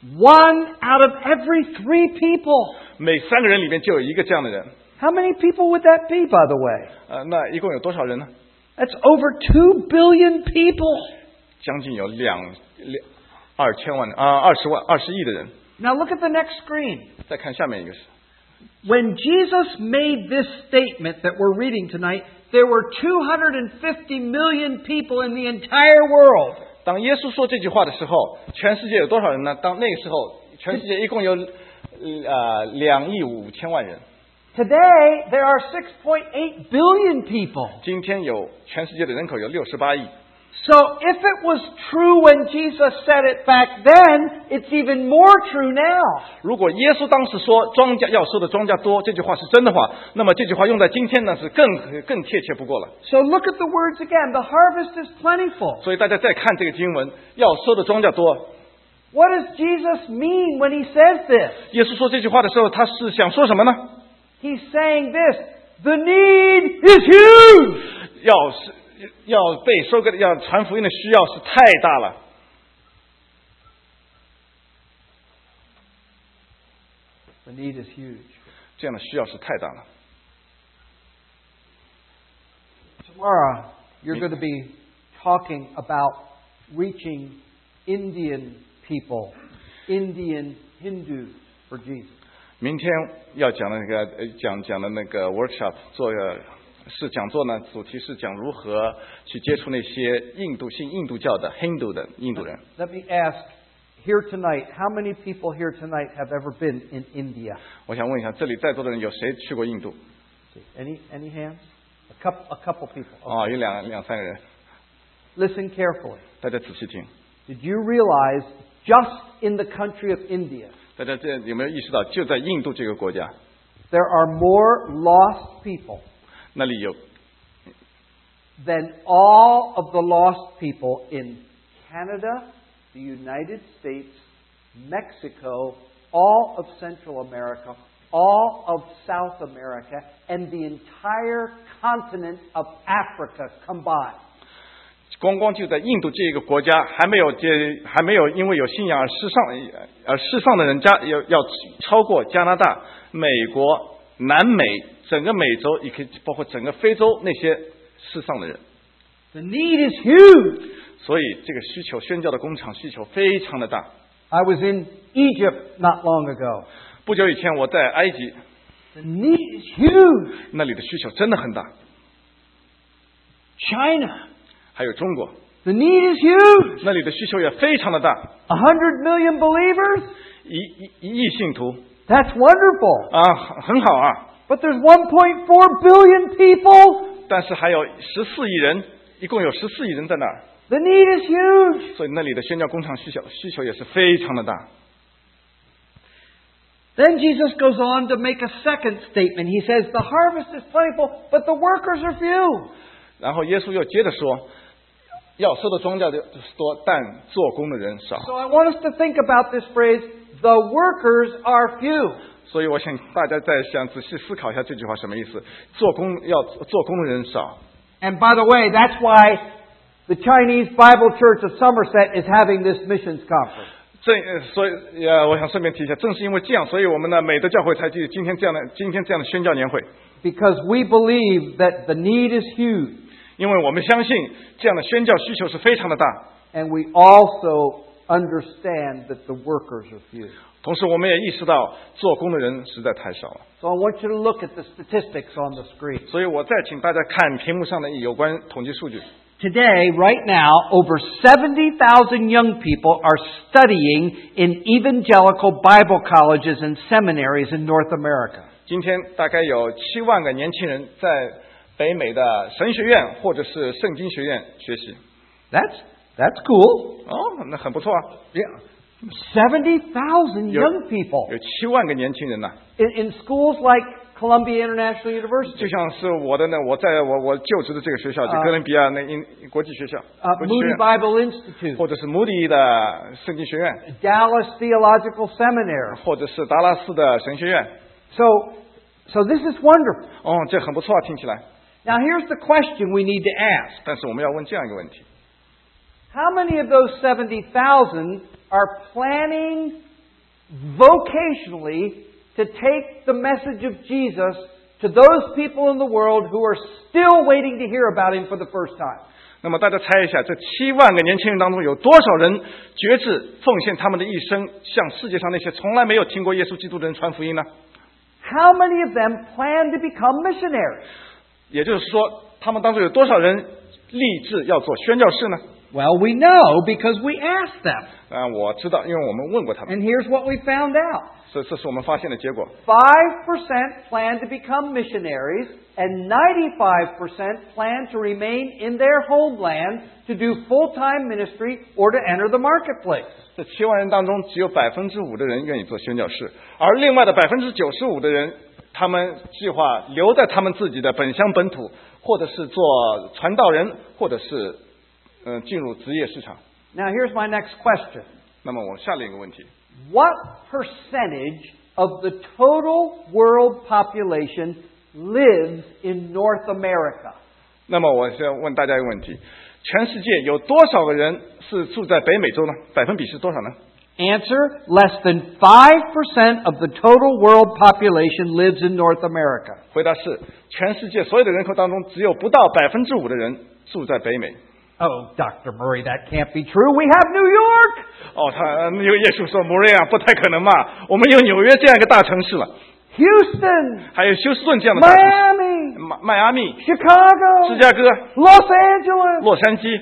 One out of every three people. 每三个人里面就有一个这样的人。 How many people would that be, by the way? 呃，那一共有多少人呢？ That's over two billion people. 将近有两两二千万啊，二十万二十亿的人。 Now look at the next screen. 再看下面一个是。 When Jesus made this statement that we're reading tonight, there were two hundred fifty million people in the entire world. 当耶稣说这句话的时候，全世界有多少人呢？当那个时候，全世界一共有呃两亿五千万人。 Today there are six point eight billion people. 今天有全世界的人口有六十八亿。 So if it was true when Jesus said it back then, it's even more true now. 如果耶稣当时说庄稼要收的庄稼多，这句话是真的话，那么这句话用在今天呢是更更贴切不过了。 So look at the words again. The harvest is plentiful. 所以大家再看这个经文，要收的庄稼多。 What does Jesus mean when he says this? 耶稣说这句话的时候，他是想说什么呢？ He's saying this: the need is huge. 要是要被收割的，要传福音的需要是太大了。 The need is huge. 这样的需要是太大了。 Tomorrow, you're going to be talking about reaching Indian people, Indian Hindus for Jesus. 明天要讲的那个呃讲讲的那个 workshop 做个是讲座呢，主题是讲如何去接触那些印度信印度教的 Hindu 的印度人。 Let me ask, here tonight, how many people here tonight have ever been in India? 我想问一下，这里在座的人有谁去过印度？ Any any hands? A couple, a couple people. 啊，有两两三个人。 Listen carefully. 大家仔细听， Did you realize just in the country of India, 大家这有没有意识到，就在印度这个国家， there are more lost people 那里有 than all of the lost people in Canada, the United States, Mexico, all of Central America, all of South America, and the entire continent of Africa combined. 光光就在印度这个国家，还没有这还没有因为有信仰而世上而世上的人家要要超过加拿大、美国、南美、整个美洲，也可以包括整个非洲那些世上的人。 The need is huge. 所以这个需求，宣教的工厂需求非常的大。 I was in Egypt not long ago. 不久以前我在埃及， The need is huge. 那里的需求真的很大。 China. 还有中国， The need is huge. 那里的需求也非常的大， A hundred million believers? 一一一亿信徒 That's wonderful. 啊，很很好啊。 But there's one point four billion people. 但是还有十四亿人，一共有十四亿人在那儿， The need is huge. 所以那里的宣教工厂需求需求也是非常的大。 Then Jesus goes on to make a second statement. He says, the harvest is plentiful, but the workers are few. 然后耶稣又接着说，要收的庄稼的多，但做工的人少。 So I want us to think about this phrase, the workers are few. 所以我想大家再想仔细思考一下这句话什么意思？做工要做工的人少。 And by the way, that's why the Chinese Bible Church of Somerset is having this missions conference. 正呃所以呃，我想顺便提一下，正是因为这样，所以我们的美德教会才有今天这样的今天这样的宣教年会， Because we believe that the need is huge. 因为我们相信这样的宣教需求是非常的大， And we also understand that the workers are few. 同时我们也意识到做工的人实在太少了。 So I want you to look at the statistics on the screen. 所以我再请大家看屏幕上的有关统计数据。 Today, right now, over seventy thousand young people are studying in evangelical Bible colleges and seminaries in North America. 今天大概有七万个年轻人在北美的神学院或者是圣经学院学习。 That's, that's cool. 哦，那很不错啊。 Yeah. seventy thousand 有 young people 有七万个年轻人呐、 in, in schools like Columbia International University, 就像是我的呢，我在我我就职的这个学校，就啊哥伦比亚那英国际学校， uh, 国际学 Moody 院， Bible Institute, 或者是穆迪的圣经学院， Dallas Theological Seminary. 或者是达拉斯的神学院。 So, so this is wonderful. 哦，这很不错啊，听起来。 Now here's the question we need to ask. 但是我们要问这样一个问题： How many of those seventy thousand are planning vocationally to take the message of Jesus to those people in the world who are still waiting to hear about Him for the first time? 那么大家猜一下，这七万个年轻人当中有多少人决志奉献他们的一生，向世界上那些从来没有听过耶稣基督的人传福音呢？ How many of them plan to become missionaries? 也就是说，他们当中有多少人立志要做宣教士呢？ Well, we know because we asked them. 啊，我知道，因为我们问过他们， And here's what we found out. 这这是我们发现的结果。 five percent plan to become missionaries, and ninety-five percent plan to remain in their homeland to do full-time ministry or to enter the marketplace. 这七万人当中，只有百分之五的人愿意做宣教士，而另外的百分之九十五的人，他们计划留在他们自己的本乡本土，或者是做传道人，或者是嗯、呃、进入职业市场。 Now, here's my next question. 那么我下了一个问题： What percentage of the total world population lives in North America? 那么我先问大家一个问题：全世界有多少个人是住在北美洲呢？百分比是多少呢？ Answer, less than five percent of the total world population lives in North America. 回答是，全世界所有的人口当中，只有不到百分之五的人住在北美。 Oh, Doctor Murray, that can't be true. We have New York. 哦，他那个耶稣说：“摩瑞啊，不太可能嘛，我们有纽约这样一个大城市了， Houston, 还有休斯顿这样的大城市， Miami, 迈迈阿密、 Chicago, 芝加哥、 Los Angeles, 洛杉矶，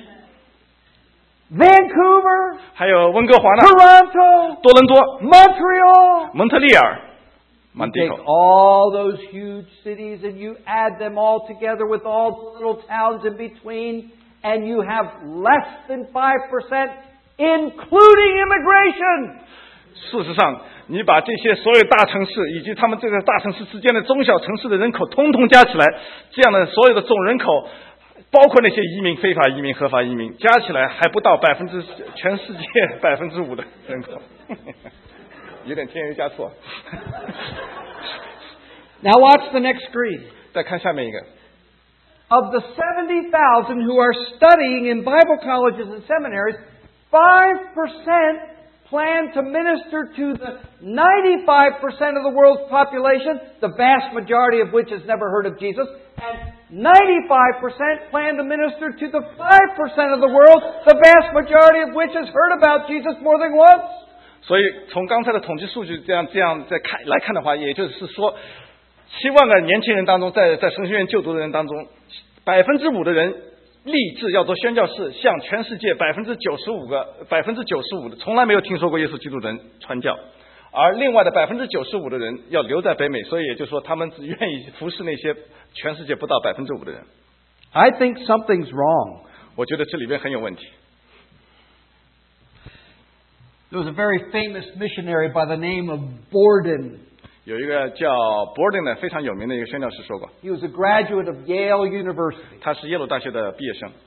Vancouver, 还有温哥华呢， Toronto, 多伦多、 Montreal. 蒙特利尔、 You 满地 take 口。 all those huge cities and you add them all together with all the little towns in between, and you have less than five percent, including immigration. 事实上，你把这些所有大城市以及他们这个大城市之间的中小城市的人口通通加起来，这样的所有的总人口，包括那些移民、非法移民、合法移民，加起来还不到百分之全世界百分之五的人口，有点添油加醋。 Now watch the next screen. 再看下面一个。 Of the seventy thousand who are studying in Bible colleges and seminaries, five percent plan to minister to the ninety-five percent of the world's population, the vast majority of which has never heard of Jesus, and ninety-five percent plan to minister to the five percent of the world, the vast majority of which has heard about Jesus more than once. 所以从刚才的统计数据这样这样再看来看的话，也就是说，七万个年轻人当中，在在神学院就读的人当中，百分之五的人立志要做宣教士，向全世界百分之九十五个百分之九十五的从来没有听说过耶稣基督的人传教，而另外的百分之九十五的人要留在北美，所以也就是说，他们只愿意服侍那些全世界不到百分之五的人。 I think something's wrong. 我觉得这里边很有问题。 There was a very famous missionary by the name of Borden. 有一个叫 Borden 的非常有名的一个宣教士说过， He was a graduate of Yale University. 他是耶鲁大学的毕业生。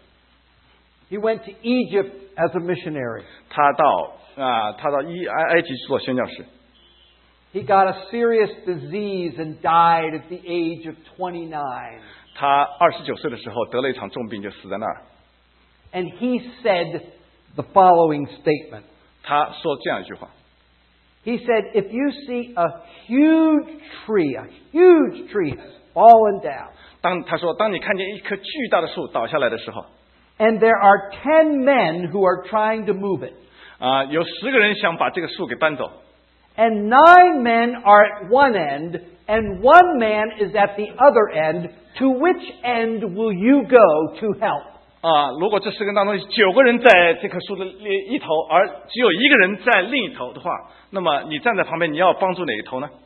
He went to Egypt as a missionary. 他到啊，他到伊埃埃及去做宣教士。 He got a serious disease and died at the age of twenty-nine. 他二十九岁的时候得了一场重病，就死在那儿。 And he said the following statement. 他说这样一句话。 He said, if you see a huge tree, a huge tree has fallen down, 当他说，当你看见一棵巨大的树倒下来的时候， and there are ten men who are trying to move it, 啊、有十个人想把这个树给搬走， and nine men are at one end, and one man is at the other end, to which end will you go to help? 啊、如果这十个人当中九个人在这棵树的一头，而只有一个人在另一头的话，那么你站在旁边，你要帮助哪一头呢？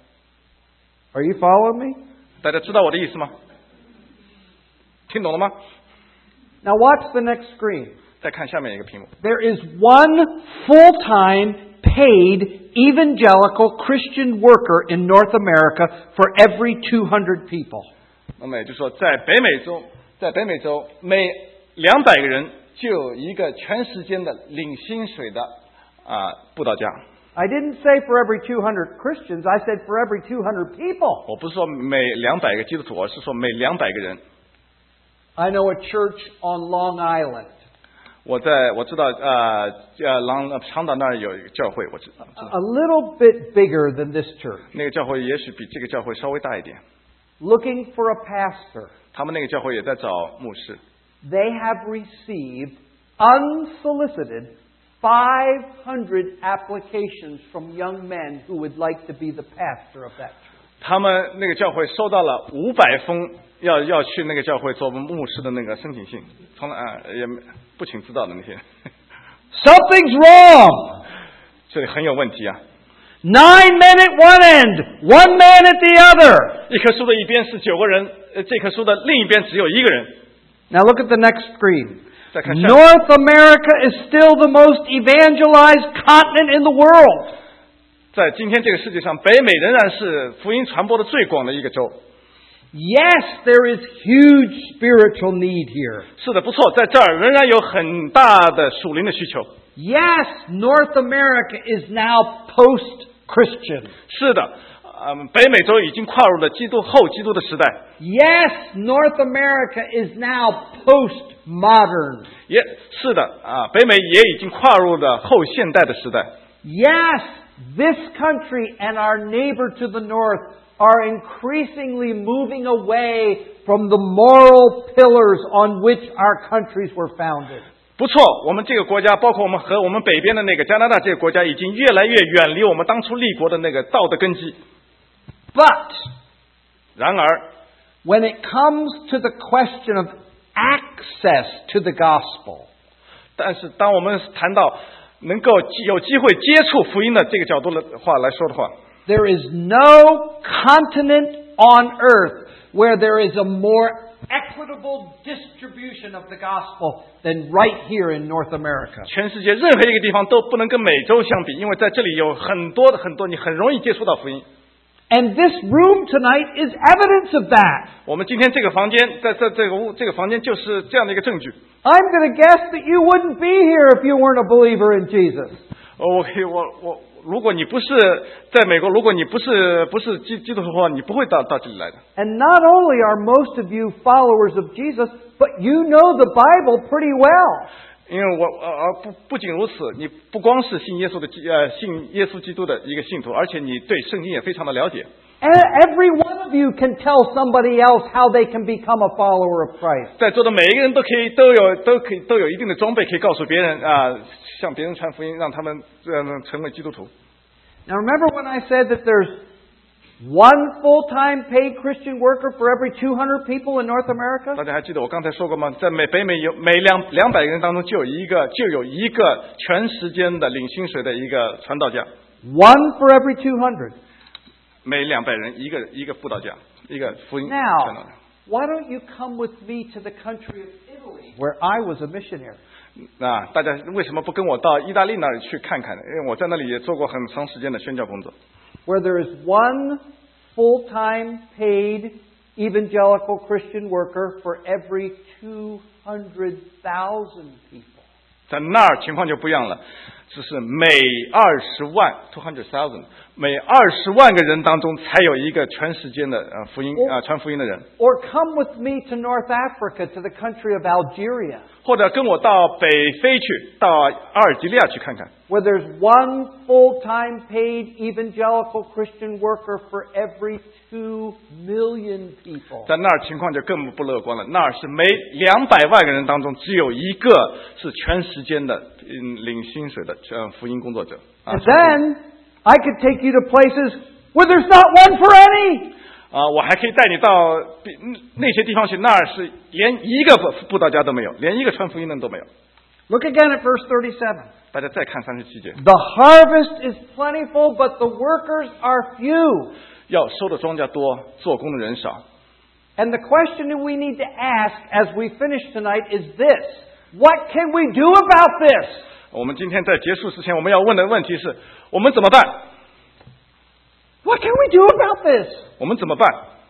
Are you following me? 大家知道我的意思吗？听懂了吗？ Now watch the next screen. 再看下面一个屏幕。 There is one full-time, paid, evangelical Christian worker in North America for every two hundred people. 那么也就是说，在北美洲，在北美洲每两百个人就有一个全时间的领薪水的啊、布道家。 I didn't say for every two hundred Christians, I said for every two hundred people. 我不是说每两百个基督徒，而是说每两百个人。 I know a church on Long Island. 我在我知道呃呃狼长岛那儿有一个教会，我知道，知道 A little bit bigger than this church. 那个教会也许比这个教会稍微大一点。 Looking for a pastor. 他们那个教会也在找牧师。 They have received unsolicited five hundred applications from young men who would like to be the pastor of that church. 他们那个教会收到了五百封要要去那个教会做牧师的那个申请信，从来啊、也不请自到的那些。 Something's wrong. 这里很有问题啊！ Nine men at one end, one man at the other. 一棵树的一边是九个人，呃，这棵树的另一边只有一个人。 Now look at the next screen. 再看下面 North America is still the most evangelized continent in the world. 在今天这个世界上，北美仍然是福音传播的最广的一个州。 Yes, there is huge spiritual need here. 是的，不错，在这儿仍然有很大的属灵的需求。 Yes, North America is now post-Christian. 是的，嗯，北美洲已经跨入了基督后基督的时代。 Yes, North America is now post-modern. 也是的，啊，北美也已经跨入了后现代的时代。 Yes, this country and our neighbor to the north are increasingly moving away from the moral pillars on which our countries were founded. 不错，我们这个国家，包括我们和我们北边的那个加拿大这个国家，已经越来越远离我们当初立国的那个道德根基。 But 然而， when it comes to the question of access to the gospel, 但是当我们谈到能够有机会接触福音的这个角度的话来说的话， there is no continent on earth where there is a more equitable distribution of the gospel than right here in North America. 全世界任何一个地方都不能跟美洲相比，因为在这里有很多的很多，你很容易接触到福音。 And this room tonight is evidence of that. 我们今天这个房间，在这这个屋这个房间就是这样的一个证据。 I'm going to guess that you wouldn't be here if you weren't a believer in Jesus. 我我我，如果你不是在美国，如果你不是不是基基督徒的话，你不会到到这里来的。 And not only are most of you followers of Jesus, but you know the Bible pretty well. 因为我呃呃不不仅如此，你不光是信耶稣的基呃信耶稣基督的一个信徒，而且你对圣经也非常的了解。 And every one of you can tell somebody else how they can become a follower of Christ. 在座的每一个人都可以都有都可以都有一定的装备，可以告诉别人啊、向别人传福音，让他们呃成为基督徒。 Now remember when I said that there's One full-time paid Christian worker for every two hundred people in North America? 大家还记得我刚才说过吗？在美北美有每两两百个人当中就有一个就有一个全时间的领薪水的一个传道家。 One for every two hundred. 每两百人一个一个布道家，一个福音传道 Now, 家。 why don't you come with me to the country of Italy, where I was a missionary? 啊，大家为什么不跟我到意大利那里去看看呢？因为我在那里也做过很长时间的宣教工作。 Where there is one full-time paid evangelical Christian worker for every two hundred thousand people. 在那儿情况就不一样了，只是每二十万 two hundred thousand 每二十万个人当中才有一个全时间的呃福音啊、呃、传福音的人。 Or come with me to North Africa, to the country of Algeria, 或者跟我到北非去，到阿尔及利亚去看看。 where there's one full-time paid evangelical Christian worker for every two million people. 在那儿情况就更不乐观了，那儿是每两百万个人当中只有一个是全时间的嗯领薪水的呃福音工作者。啊 And then I could take you to places where there's not one for any. 啊，我还可以带你到比那些地方去，那儿是连一个布布道家都没有，连一个传福音的都没有。 Look again at verse thirty-seven. 大家再看三十七节， The harvest is plentiful, but the workers are few. 要收的庄稼多，做工的人少。 And the question that we need to ask as we finish tonight is this: what can we do about this? 我们今天在结束之前，我们要问的问题是：我们怎么办？ What can we do about this? 我们怎么办？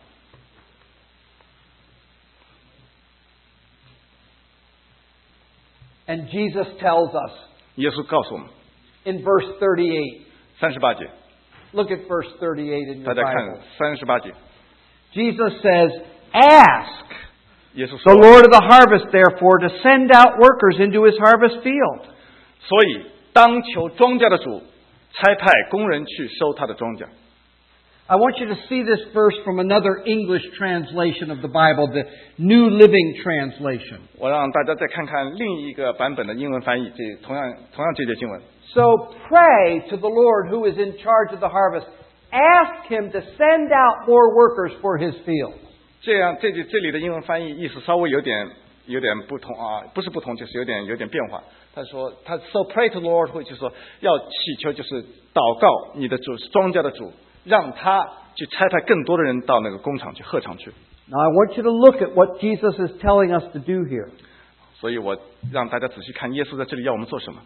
And Jesus tells us 耶稣告诉我们， in verse thirty-eight. 三十八节， Look at verse thirty-eight in 大 your 家看 Bible. 三十八节， Jesus says, "Ask 耶稣 the 说， Lord of the harvest, therefore, to send out workers into his harvest field." 所以当求庄稼的主差派工人去收他的庄稼。 I want you to see this verse from another English translation of the Bible, the New Living Translation. 我让大家再看看另一个版本的英文翻译，这同样同样这节经文。 So pray to the Lord who is in charge of the harvest. Ask him to send out more workers for his field. 这样，这里这里的英文翻译意思稍微有点有点不同啊，不是不同，就是有点有点变化。他说，他 so pray to Lord 会就是说要祈求，就是祷告你的主庄稼的主，让他去差派更多的人到那个工厂去鹤场去。 Now I want you to look at what Jesus is telling us to do here. 所以我让大家仔细看耶稣在这里要我们做什么。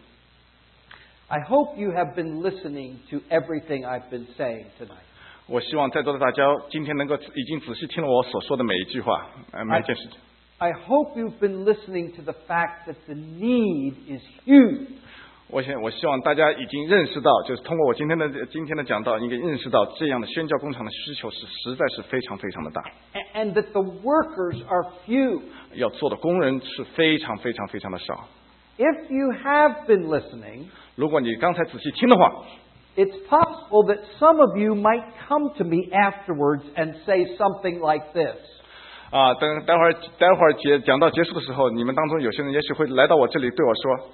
I hope you have been listening to everything I've been saying tonight. 我希望在座的大家今天能够已经仔细听了我所说的每一句话，呃，每一件事情。 I hope you've been listening to the fact that the need is huge. 我想，我希望大家已经认识到，就是通过我今天的今天的讲道，应该认识到这样的宣教工厂的需求是实在是非常非常的大， And that the workers are few. 要做的工人是非常非常非常的少。 If you have been listening, 如果你刚才仔细听的话， it's possible that some of you might come to me afterwards and say something like this. 啊，等待会儿待会儿结讲到结束的时候，你们当中有些人也许会来到我这里对我说。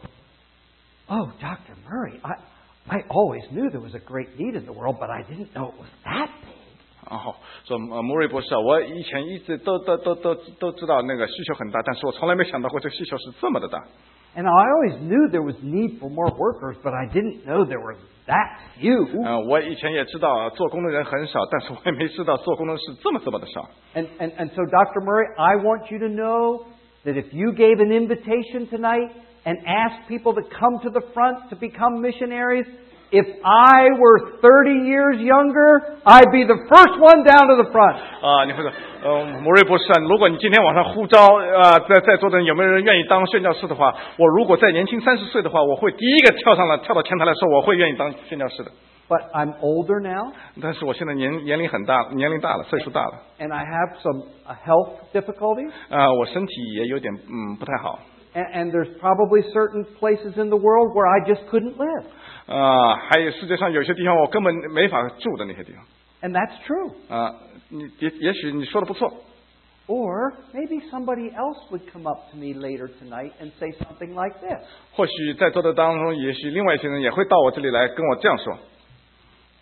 Oh, Doctor Murray, I, I always knew there was a great need in the world, but I didn't know it was that big. 然后说，呃，穆瑞博士啊，我以前一直都都都都都知道那个需求很大，但是我从来没想到过这个需求是这么的大。 And I always knew there was need for more workers, but I didn't know there were that few. 呃，我以前也知道做工的人很少，但是我也没知道做工的是这么这么的少。 And, and, and so, Doctor Murray, I want you to know that if you gave an invitation tonight and asked people to come to the front to become missionaries, if I were thirty years younger, I'd be the first one down to the front. 啊，你会说，呃，穆瑞博士啊，如果你今天晚上呼召啊，在在座的人有没有人愿意当宣教士的话，我如果再年轻三十岁的话，我会第一个跳上来，跳到前台来说，我会愿意当宣教士的。 But I'm older now, 但是我现在年年龄很大，年龄大了，岁数大了， and I have some uh, health difficulties, 啊，我身体也有点嗯不太好， and, and there's probably certain places in the world where I just couldn't live. 啊，还有世界上有些地方我根本没法住的那些地方， And that's true. 啊，你也也许你说的不错。 Or maybe somebody else would come up to me later tonight and say something like this. 或许在座的当中，也许另外一些人也会到我这里来跟我这样说。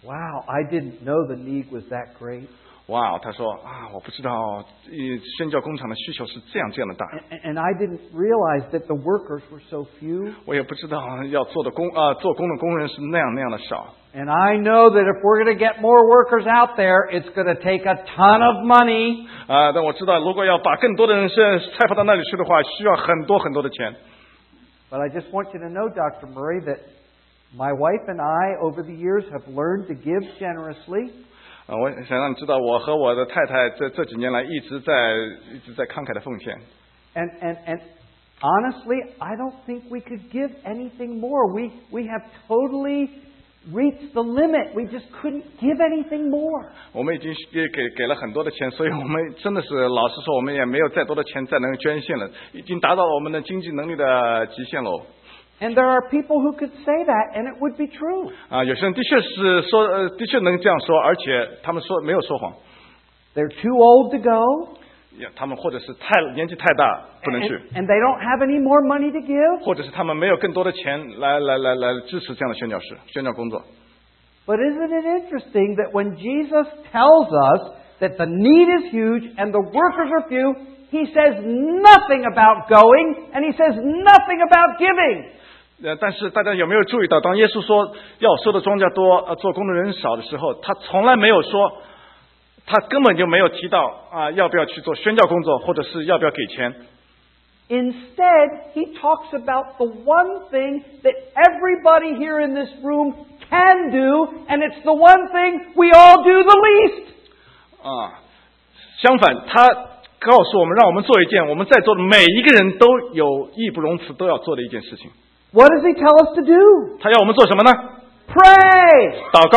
Wow, I didn't know the need was that great. 哇，他说啊，我不知道，呃，宣教工厂的需求是这样这样的大。 And, and I didn't realize that the workers were so few. 我也不知道要做的工啊、呃，做工的工人是那样那样的少。 And I know that if we're going to get more workers out there, it's going to take a ton of money. 啊，但我知道，如果要把更多的人是派发到那里去的话，需要很多很多的钱。 But I just want you to know, Doctor Murray, that my wife and I, over the years, have learned to give generously. 啊，我想让你知道，我和我的太太这这几年来一直在一直在慷慨的奉献。 And and and honestly, I don't think we could give anything more. We we have totally reached the limit. We just couldn't give anything more. 我们已经给给给了很多的钱，所以我们真的是老实说，我们也没有再多的钱再能捐献了，已经达到了我们的经济能力的极限喽。 And there are people who could say that, and it would be true. 啊，有些人的确是说，呃，的确能这样说，而且他们说没有说谎。 They're too old to go. 他们或者是太年纪太大不能去， and, and they don't have any more money to give. 或者是他们没有更多的钱来来来来支持这样的宣教士宣教工作。 But isn't it interesting that when Jesus tells us that the need is huge and the workers are few, he says nothing about going and he says nothing about giving. 呃，但是大家有没有注意到，当耶稣说要收的庄稼多，呃，做工的人少的时候，他从来没有说，他根本就没有提到啊、呃，要不要去做宣教工作，或者是要不要给钱。 Instead, he talks about the one thing that everybody here in this room can do, and it's the one thing we all do the least. 啊，相反，他告诉我们，让我们做一件我们在座的每一个人都有义不容辞都要做的一件事情。 What does he tell us to do? 他要我们做什么呢？ Pray. 祷告。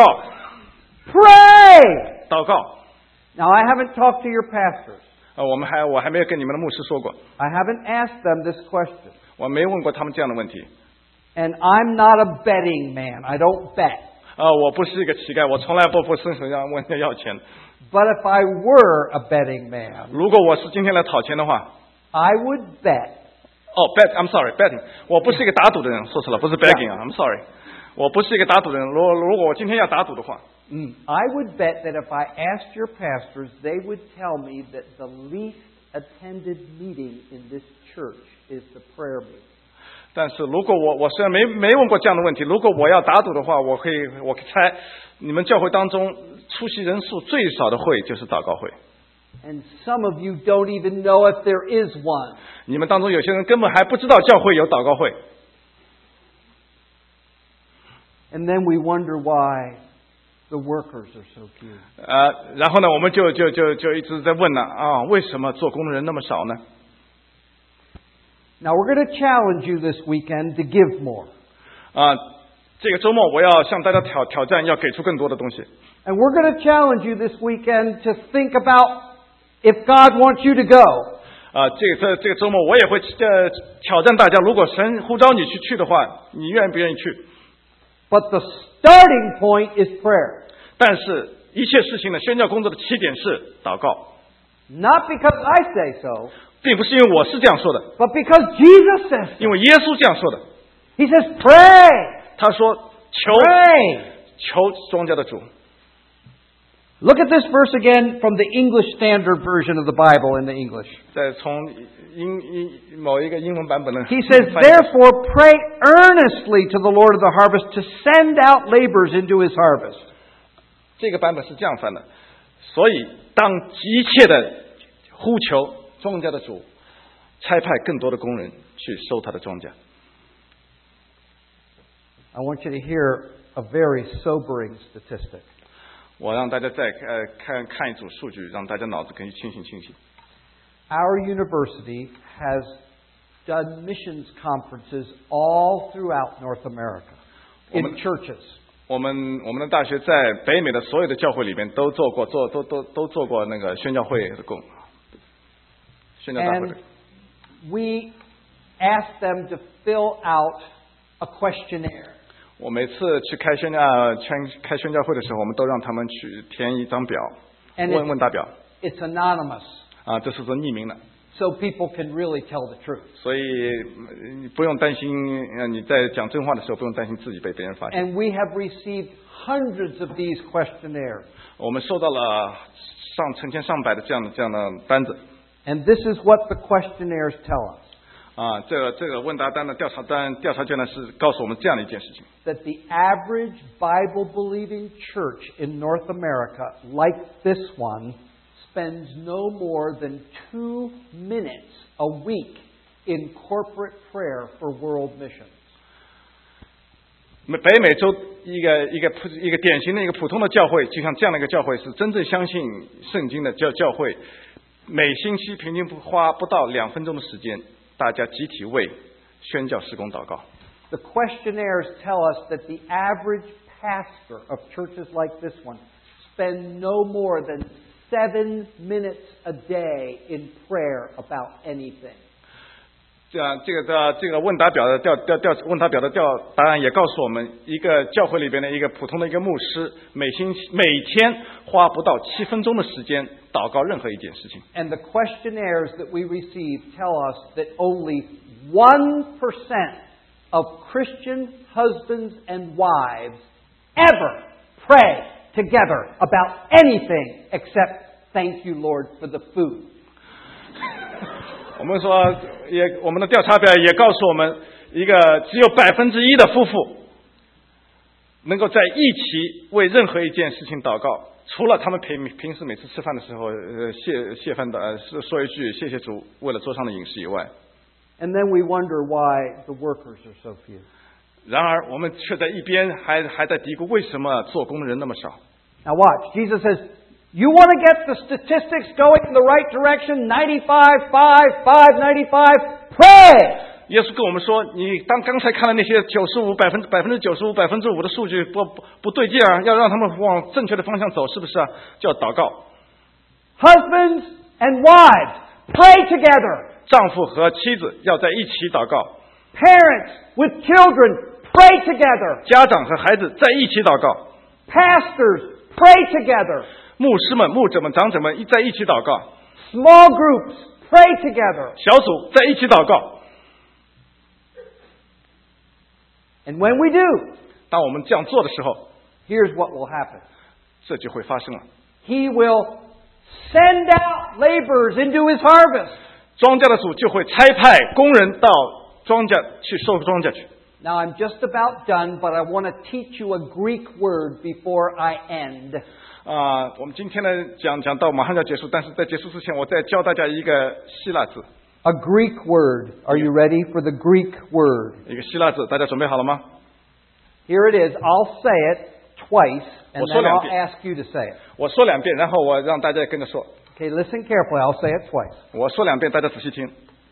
Pray. 祷告。 Now, I haven't talked to your pastors. 呃，我们还我还没有跟你们的牧师说过。 I haven't asked them this question. 我没问过他们这样的问题。 And I'm not a betting man. I don't bet. 啊、呃，我不是一个乞丐，我从来不不伸手要问人家要钱。 But if I were a betting man, 如果我是今天来讨钱的话 I would bet. 哦、oh, ，bet，I'm sorry，betting， 我不是一个打赌的人，说错了，不是 begging 啊 ，I'm sorry， 我不是一个打赌的人。如果如果我今天要打赌的话， 嗯 I would bet that if I asked your pastors, they would tell me that the least attended meeting in this church is the prayer meeting. 但是如果我我虽然没没问过这样的问题，如果我要打赌的话，我可以我猜你们教会当中出席人数最少的会就是祷告会。 And some of you don't even know if there is one. 你们当中有些人根本还不知道教会有祷告会。 And then we wonder why the workers are so few. 呃，然后呢，我们就就就就一直在问了啊，为什么做工的人那么少呢？ Now we're going to challenge you this weekend to give more. 啊，这个周末我要向大家挑挑战，要给出更多的东西。 And we're going to challenge you this weekend to think about if God wants you to go. 啊，这个这这个周末我也会呃挑战大家，如果神呼召你去去的话，你愿不愿意去？ But the starting point is prayer. 但是一切事情的宣教工作的起点是祷告。 Not because I say so, 并不是因为我是这样说的， but because Jesus says so. 因为耶稣这样说的。 He says, pray. 他说求 Pray. 求庄稼的主。 Look at this verse again from the English Standard Version of the Bible in the English. 再从英英某一个英文版本的 He says, therefore pray earnestly to the Lord of the harvest to send out laborers into his harvest. 这个版本是这样翻的，所以当急切的呼求庄稼的主，差派更多的工人去收他的庄稼。 I want you to hear a very sobering statistic. 我让大家再呃看看一组数据，让大家脑子可以清醒清醒。 Our university has done missions conferences all throughout North America in churches. 我们我们的大学在北美的所有的教会里面都做过做都都都做过那个宣教会的工宣教大会。 And we asked them to fill out a questionnaire. 我每次去开宣教开开宣教会的时候，我们都让他们去填一张表， And 问问答表。 It's anonymous, 啊，这是说匿名的， so people can really tell the truth. 所以你不用担心，呃，你在讲真话的时候不用担心自己被别人发现。 And we have received hundreds of these questionnaires. 我们收到了上成千上百的这样的这样的单子。 And this is what the questionnaires tell us. 啊，这个这个问答单的调查单调查卷呢是告诉我们这样的一件事情。 That the average Bible-believing church in North America, like this one, spends no more than two minutes a week in corporate prayer for world missions. 北美洲一个一个一个典型的一个普通的教会，就像这样的一个教会，是真正相信圣经的教教会，每星期平均花不到两分钟的时间，大家集体为宣教事工祷告。 The questionnaires tell us that the average pastor of churches like this one spend no more than seven minutes a day in prayer about anything. 这样，这个的这个问答表的调调调问答表的调答案也告诉我们，一个教会里边的一个普通的一个牧师，每星期每天花不到七分钟的时间祷告任何一件事情。 And the questionnaires that we receive tell us that only one percent of Christian husbands and wives ever pray together about anything except thank you, Lord, for the food. 我们说，也我们的调查表也告诉我们，一个只有百分之一的夫妇能够在一起为任何一件事情祷告，除了他们平平时每次吃饭的时候，呃，谢谢饭的呃说说一句谢谢主，为了桌上的饮食以外。 And then we wonder why the workers are so few. 然而，我们却在一边还还在嘀咕，为什么做工的人那么少 Now watch. Jesus says, you want to get the statistics going in the right direction, ninety-five, five, five, ninety-five, pray! 耶稣跟我们说，你当刚才看了那些九十五百分之百分之九十五百分之五的数据不不不对劲啊，要让他们往正确的方向走，是不是啊？就要祷告。 Husbands and wives, pray together. 丈夫和妻子要在一起祷告。 Parents with children, pray together. 家长和孩子在一起祷告。 Pastors, pray together. 牧师们、牧者们、长者们在一起祷告。 Small groups, pray together. 小组在一起祷告。 And when we do, 当我们这样做的时候， here's what will happen. 这就会发生了。 He will send out laborers into his harvest. 庄稼的主就会差派工人到庄稼去收庄稼去。 Now I'm just about done, but I want to teach you a Greek word before I end. 啊、我们今天呢讲讲到马上就要结束，但是在结束之前，我再教大家一个希腊字。 A Greek word. Are you ready for the Greek word? 一个希腊字，大家准备好了吗？ Here it is. I'll say it twice, and 我说 then 两 I'll 遍。 ask you to say it. 我说两遍，然后我让大家跟着说。 Okay, listen carefully. I'll say it twice. 我说两遍，大家仔细听。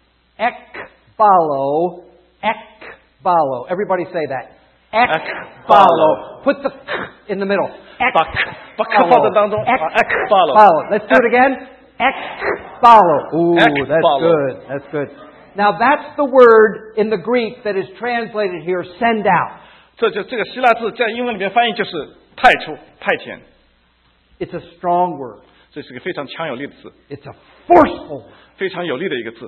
Ekbalo. Ekbalo. Everybody say that. Ekbalo. Put the k in the middle. 把把克放在当中。 Ekbalo. Let's do it again. Ekbalo. Ooh, that's good. That's good. Now that's the word in the Greek that is translated here, send out. 这就这个希腊字在英文里面翻译就是派出、派遣。 It's a strong word. 这是个非常强有力的字， It's a forceful word. 非常有力的一个字。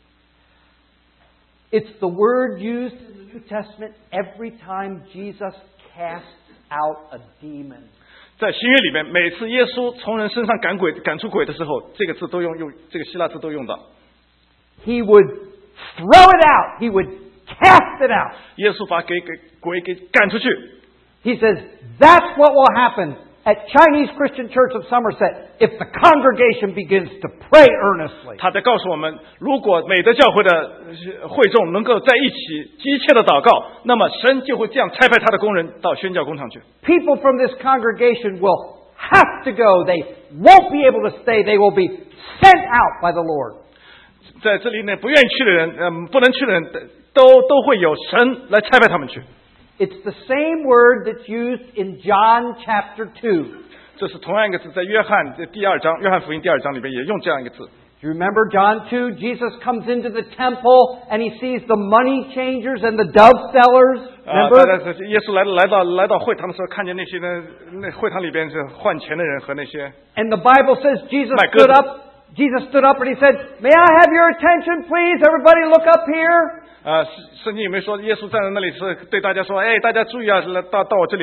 It's the word used in the New Testament every time Jesus casts out a demon. 在新约里面，每次耶稣从人身上赶鬼、赶出鬼的时候，这个字都用用这个希腊字都用到。 He would throw it out. He would cast it out. 耶稣把给给鬼给赶出去。 He says, that's what will happen at Chinese Christian Church of Somerset if the congregation begins to pray earnestly. 他在告诉我们，如果美德教会的会众能够在一起急切的祷告，那么神就会这样差派他的工人到宣教工厂去。 People from this congregation will have to go. They won't be able to stay. They will be sent out by the Lord. 在这里呢，不愿意去的人，嗯，不能去的人，都都会有神来差派他们去。 It's the same word that's used in John chapter two. 这是同样一个字，在约翰的第二章，约翰福音第二章里边也用这样一个字。 Do you remember John two? Jesus comes into the temple and he sees the money changers and the dove sellers. 啊， Remember? 大家是耶稣来来到来到会堂的时候，看见那些呢，那会堂里边是换钱的人和那些。 And the Bible says Jesus My stood goodness. up. Jesus stood up and he said, "May I have your attention, please? Everybody look up here." 啊，圣经有没有说耶稣站在那里是对大家说，哎，大家注意啊，来到到我这里来。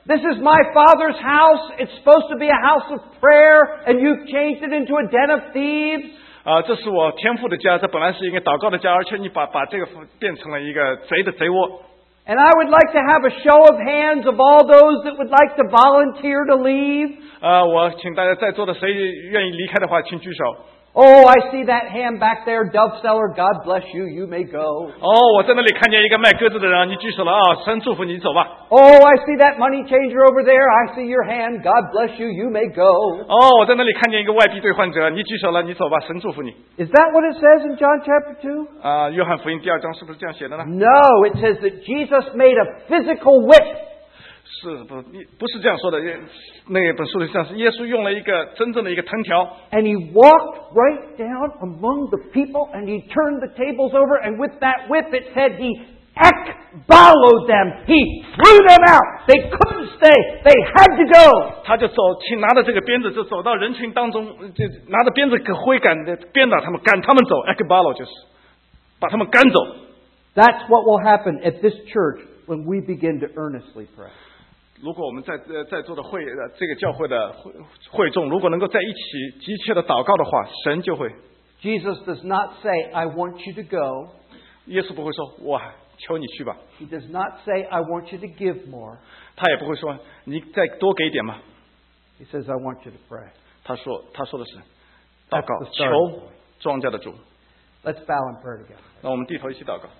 This is my Father's house. It's supposed to be a house of prayer, and you've changed it into a den of thieves. 啊、这是我天父的家，这本来是一个祷告的家，而且你把把这个变成了一个贼的贼窝。 And I would like to have a show of hands of all those that would like to volunteer to leave. 啊、我请大家在座的谁愿意离开的话，请举手。 Oh, I see that hand back there, dove seller. God bless you. You may go. 哦，我在那里看见一个卖鸽子的人，你举手了啊！神祝福你，走吧。 Oh, I see that money changer over there. I see your hand. God bless you. You may go. 哦，我在那里看见一个外币兑换者，你举手了，你走吧，神祝福你。 Is that what it says in John chapter two? 啊、约翰福音第二章是不是这样写的呢？ No, it says that Jesus made a physical whip. 是不不是这样说的？那本书里上是耶稣用了一个真正的一个藤条。 And he walked right down among the people and he turned the tables over. And with that whip, it said he ekbaloed them. He threw them out. They couldn't stay. They had to go. 他就走，去拿着这个鞭子，就走到人群当中，就拿着鞭子挥赶的鞭打他们，赶他们走。ekbalo 就是把他们赶走。 That's what will happen at this church when we begin to earnestly pray. 如果我们在呃在座的会呃这个教会的会会众，如果能够在一起急切的祷告的话，神就会。 Jesus does not say, I want you to go. 耶稣不会说，哇，求你去吧。 He does not say, I want you to give more. 他也不会说，你再多给一点嘛。 He says, I want you to pray. 他说，他说的是，祷告， That's the starting 求庄稼的主。 Let's bow and pray together. 让我们低头一起祷告。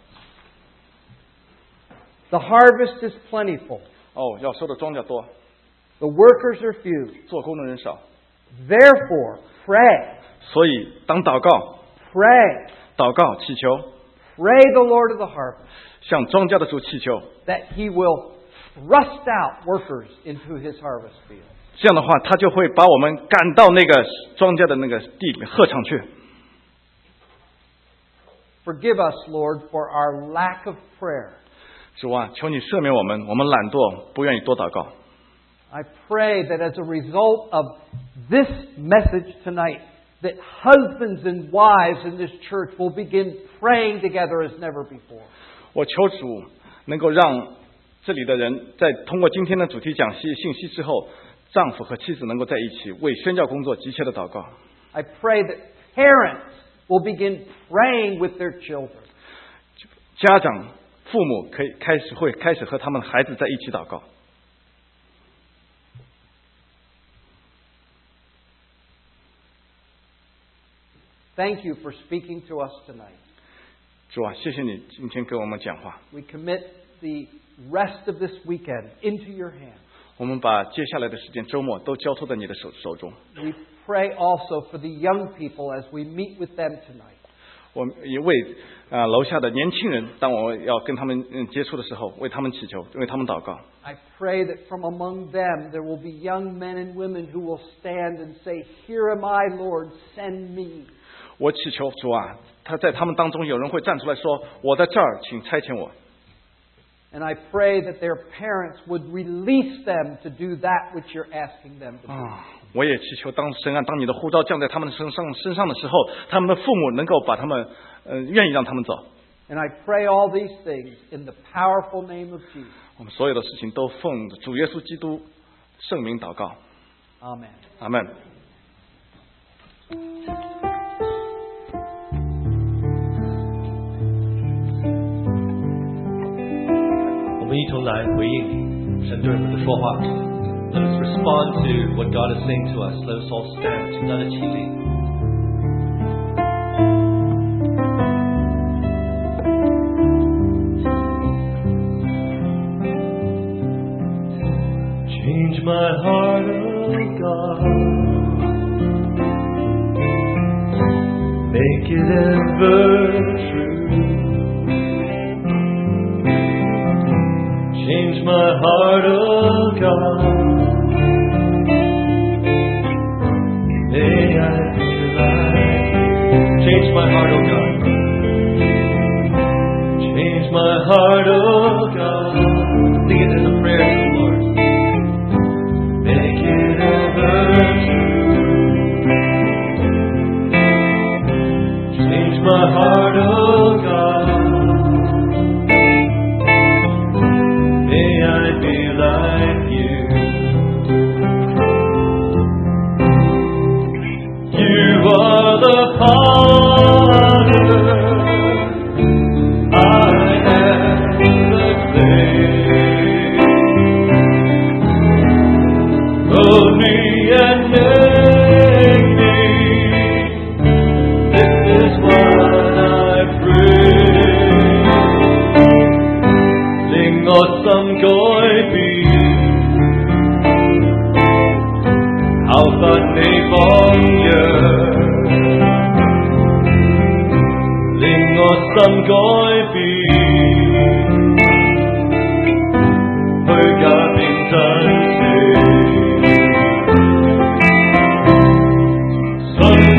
The harvest is plentiful. 哦，要收的庄稼多， The workers are few. 做工的人少， Therefore, pray. 所以当祷告、 Pray. 祷告、祈求， Pray the Lord of the harvest 向庄稼的主祈求， that He will thrust out workers into His harvest field. 这样的话，他就会把我们赶到那个庄稼的那个地里面禾场去。 Forgive us, Lord, for our lack of prayer. 主啊，求你赦免我们，我们懒惰，不愿意多祷告。 I pray that as a result of this message tonight, that husbands and wives in this church will begin praying together as never before. 我求主能够让这里的人在通过今天的主题讲息信息之后，丈夫和妻子能够在一起为宣教工作急切的祷告。 I pray that parents will begin praying with their children. 家长、父母可以开始会开始和他们的孩子在一起祷告。 Thank you for speaking to us tonight. 主啊，谢谢你今天给我们讲话。 We commit the rest of this weekend into your hands. 我们把接下来的时间周末都交托在你的手手中。 We pray also for the young people as we meet with them tonight. 我们也为啊、呃、楼下的年轻人，当我要跟他们嗯接触的时候，为他们祈求，为他们祷告。 I pray that from among them there will be young men and women who will stand and say, Here am I, Lord, send me. 我祈求主啊，他在他们当中有人会站出来说：“我在这儿，请差遣我。” And I pray that their parents would release them to do that which you're asking them to do. 啊，我也祈求当神啊，当你的呼召降在他们的身上身上的时候，他们的父母能够把他们，呃，愿意让他们走。 And I pray all these things in the powerful name of Jesus. 我们所有的事情都奉主耶稣基督圣名祷告。 Amen. 阿门。 我们一同来回应神对我们的说话。Let us respond to what God is saying to us. Let us all stand. 请大家起立。Change my heart, oh God. Make it ever true. Change my heart, oh God. May I be like you. Change my heart, oh God. Change my heart, oh God. Sing it as a prayer to the Lord. Make it ever true. Change my heart, oh God. May I be like you.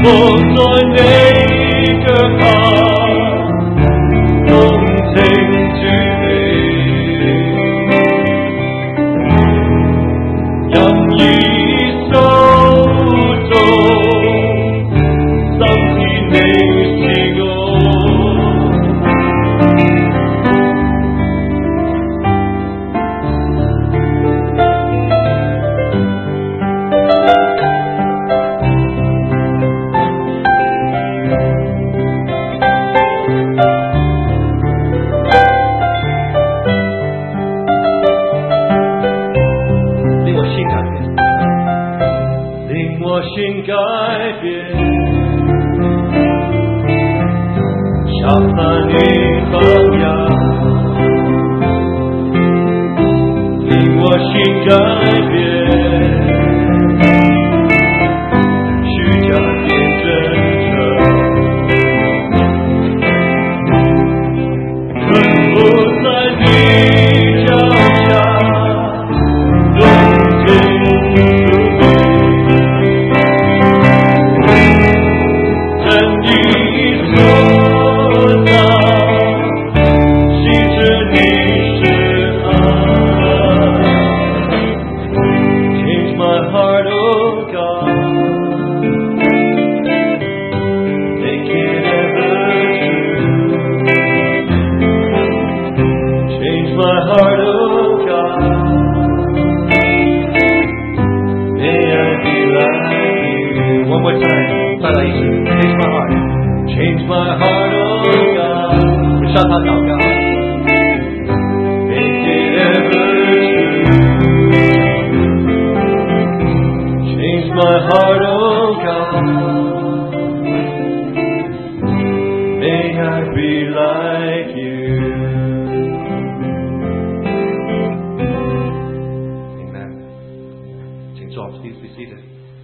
放在你腳下，動情住你，任意塑造，心知你是我。心改变，相反你方向，令我心改变，虚假变真诚，困不在你脚下，动情。Change my heart, oh God. 向他祷告 Make it ever true. Change my heart, oh God. May I be like you. Amen. 请坐 Please be seated.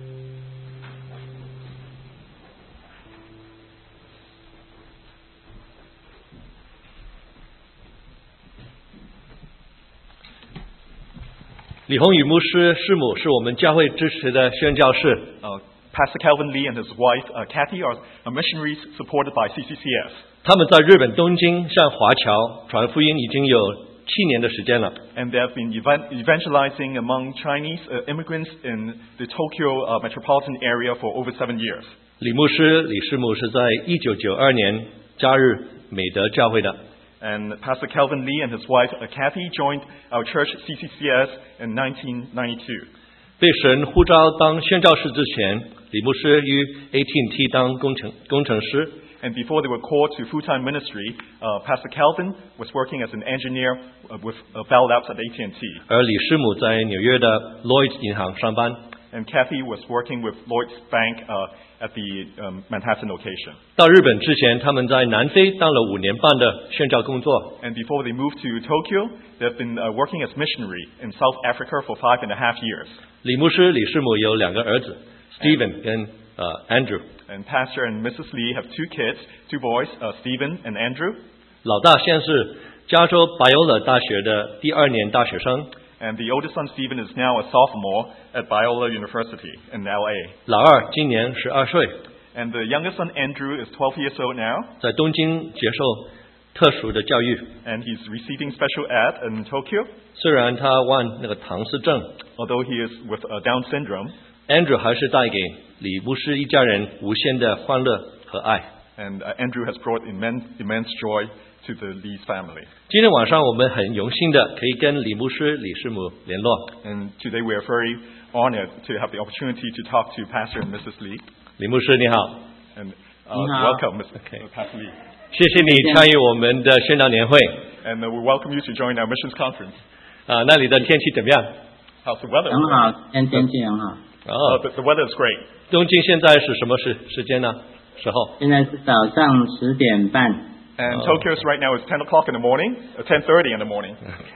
李宏宇牧师师母是我们教会支持的宣教士。 Uh, Pastor Calvin Lee and his wife uh, Kathy are missionaries supported by C C C S. 他们在日本东京向华侨传福音已经有七年的时间了。 And they have been evangelizing among Chinese uh, immigrants in the Tokyo uh, metropolitan area for over seven years. 李牧师、李师母是在一九九二年加入美德教会的。 And Pastor Calvin Lee and his wife uh, Kathy joined our church C C C S in nineteen ninety-two. 被神呼召当宣教士之前，李牧师于 A T and T 当工程工程师。 And before they were called to full-time ministry, uh, Pastor Calvin was working as an engineer uh, with uh, Bell Labs at A T and T. 而李师母在纽约的 Lloyds 银行上班。 And Kathy was working with Lloyds Bank uh, at the um, Manhattan location. 到日本之前，他们在南非当了五年半的宣教工作。 And before they moved to Tokyo, they've been uh, working as missionary in South Africa for five and a half years. 李牧师、李师母有两个儿子 ，Stephen 跟呃 Andrew。 And Pastor and Missus Lee have two kids, two boys, uh, Stephen and Andrew. 老大现在是加州 Biola 大学的第二年大学生。 And the oldest son, Stephen, is now a sophomore at Biola University in L A. 老二今年十二岁。 And the youngest son, Andrew, is twelve years old now. 在东京接受特殊的教育。 And he's receiving special ed in Tokyo. 虽然他患那个唐氏症 Although he is with uh, Down syndrome. Andrew 还是带给李牧师一家人无限的欢乐和爱。 And uh, Andrew has brought immense, immense joy to the Lee's family. 今天晚上我们很荣幸的可以跟李牧师、李师母联络。 And today we are very honored to have the opportunity to talk to Pastor and Missus Lee. 李牧师你好。 And uh, welcome, Mister Okay. Pastor Lee. 谢谢你参与我们的宣教年会。 And uh, we welcome you to join our missions conference. 啊，那里的天气怎么样？ How's the weather? 很好，今天天气很好。 Uh, 哦， the, the weather is great. 东京现在是什么时时间呢？时候？ 现在是早上十点半。 And Oh. Tokyo's right now is ten o'clock in the morning, uh, ten thirty in the morning.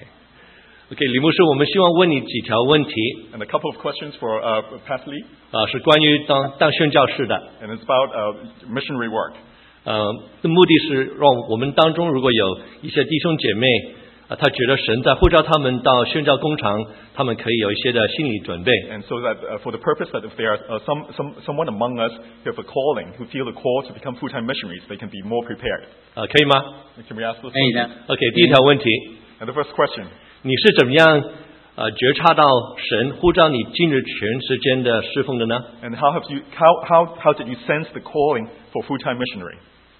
OK， 李牧师，我们希望问你几条问题 And a couple of questions for uh, Pastor Lee. 啊，是关于当当宣教士的。 And it's about uh, missionary work. 呃，目的是让我们当中如果有一些弟兄姐妹啊，他觉得神在呼召他们到宣教工场，他们可以有一些的心理准备。 And so that uh, for the purpose that if there are uh, some, some, someone among us who have a calling, who feel the call to become full-time missionaries, they can be more prepared. 啊，可以吗 Can we ask those 可以的。 ？OK， 第一条问题， And the first question, 你是怎么样呃觉察到神呼召你今日全时间的侍奉的呢？ and how have you, how, how, how did you sense the calling for full-time missionary?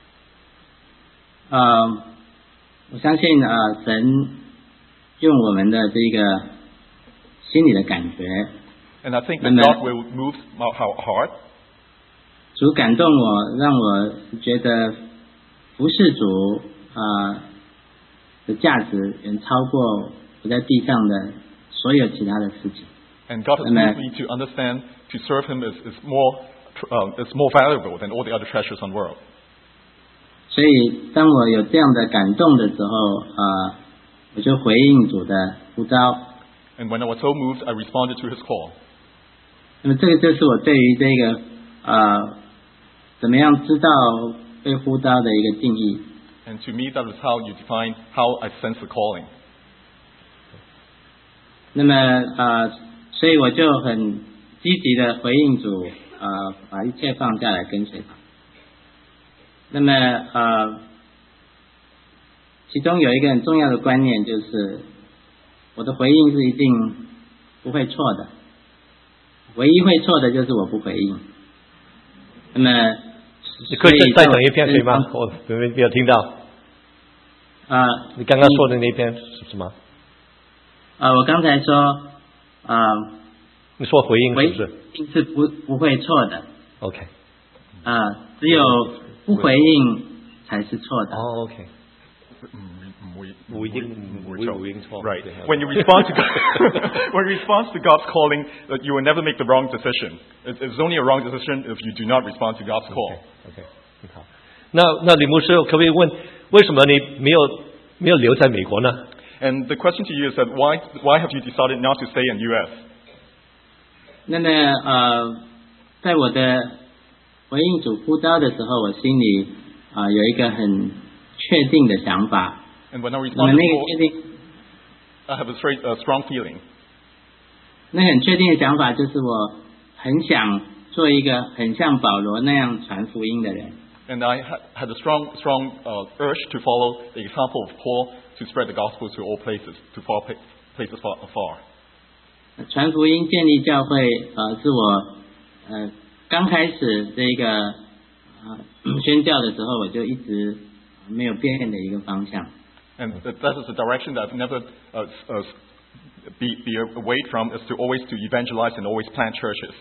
呃，我相信呃，神用我们的这个心里的感觉， And I think that Amen. God will move our our heart. 主感动我，让我觉得服侍主啊、呃、的价值远超过我在地上的所有其他的事情。 And God has Amen. moved me to understand to serve Him is, is more uh, is more valuable than all the other treasures on the world. 所以当我有这样的感动的时候，啊、呃，我就回应主的呼召。 And when I was so moved, I responded to His call. 那么这个就是我对于这个呃怎么样知道被呼召的一个定义。 And to me, that is how you define how I sense the calling. 那么呃，所以我就很积极的回应主，呃，把一切放下来跟随他。那么呃，其中有一个很重要的观念，就是我的回应是一定不会错的，唯一会错的就是我不回应。那么， 你可以再讲一遍可以吗？ 嗯我没没有听到。 啊、 你刚刚说的那篇是什么？ 啊、我刚才说啊、 你说回应回是不是应是不不会错的 ？OK。 啊、只有不回应才是错的。 哦 OK。 无应无应无应错。 Right. When you respond to God, when you respond to God's calling, that you will never make the wrong decision. It's, it's only a wrong decision if you do not respond to God's call. OK， 很好。那那李牧师，可不可以问，为什么你没有没有留在美国呢？ And the question to you is that why why have you decided not to stay in U S? 那么呃，在我的回应主呼召的时候，我心里啊、有一个很确定的想法。 And when I 那么 respond 那 to 个 the 确 call, 定， I have a, straight, a strong feeling. 那很确定的想法就是我很想做一个很像保罗那样传福音的人。 And I ha- had a strong, strong uh, urge to follow the example of Paul to spread the gospel to all places, to far pa- places far afar. 传福音建立教会，呃，是我呃刚开始这个呃宣教的时候，我就一直没有变的一个方向。 And that, that is the direction that I've never uh, uh, be, be away from, is to always to evangelize and always plant churches.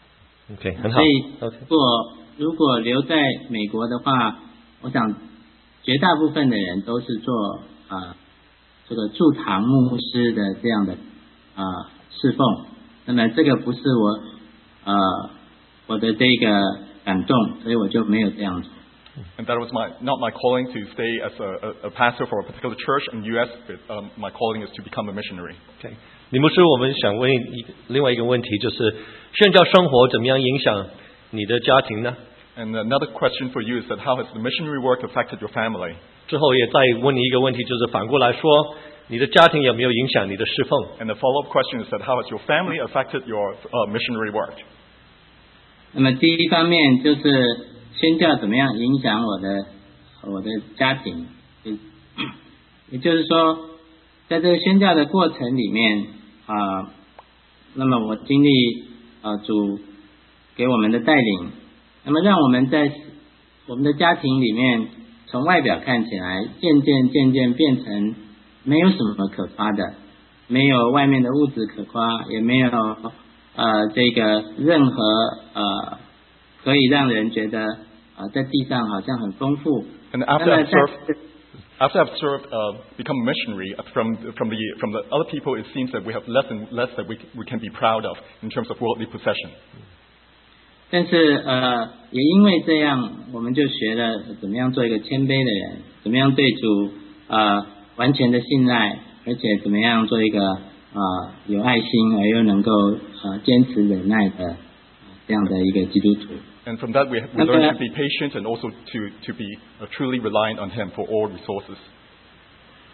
OK， 很好。 所以， OK。 如果如果留在美国的话，我想绝大部分的人都是做啊、呃、这个驻堂牧师的这样的啊、呃、侍奉。那么这个不是我呃我的这个感动，所以我就没有这样做。 And that was my not my calling to stay as a, a, a pastor for a particular church in the U S, but um, my calling is to become a missionary. OK， 李牧师，我们想问一另外一个问题，就是宣教生活怎么样影响你的家庭呢？ And another question for you is that how has the missionary work affected your family? 之后也再问你一个问题，就是反过来说，你的家庭有没有影响你的侍奉？ And the follow-up question is that how has your family affected your uh, missionary work? 那么第一方面就是宣教怎么样影响我的我的家庭，也也就是说，在这个宣教的过程里面啊、呃，那么我经历啊、呃、主给我们的带领，那么让我们在我们的家庭里面，从外表看起来，渐渐渐渐变成没有什么可夸的，没有外面的物质可夸，也没有呃这个任何呃可以让人觉得呃在地上好像很丰富。 And 那 after 么 I've 在 served, after I've served, uh, become a missionary from from the from the other people, it seems that we have less and less that we we can be proud of in terms of worldly possession. 但是呃，也因为这样，我们就学了怎么样做一个谦卑的人，怎么样对主呃完全的信赖，而且怎么样做一个呃有爱心而又能够呃坚持忍耐的、呃、这样的一个基督徒。 And from that, we we learn to be patient and also to to be uh, truly reliant on Him for all resources.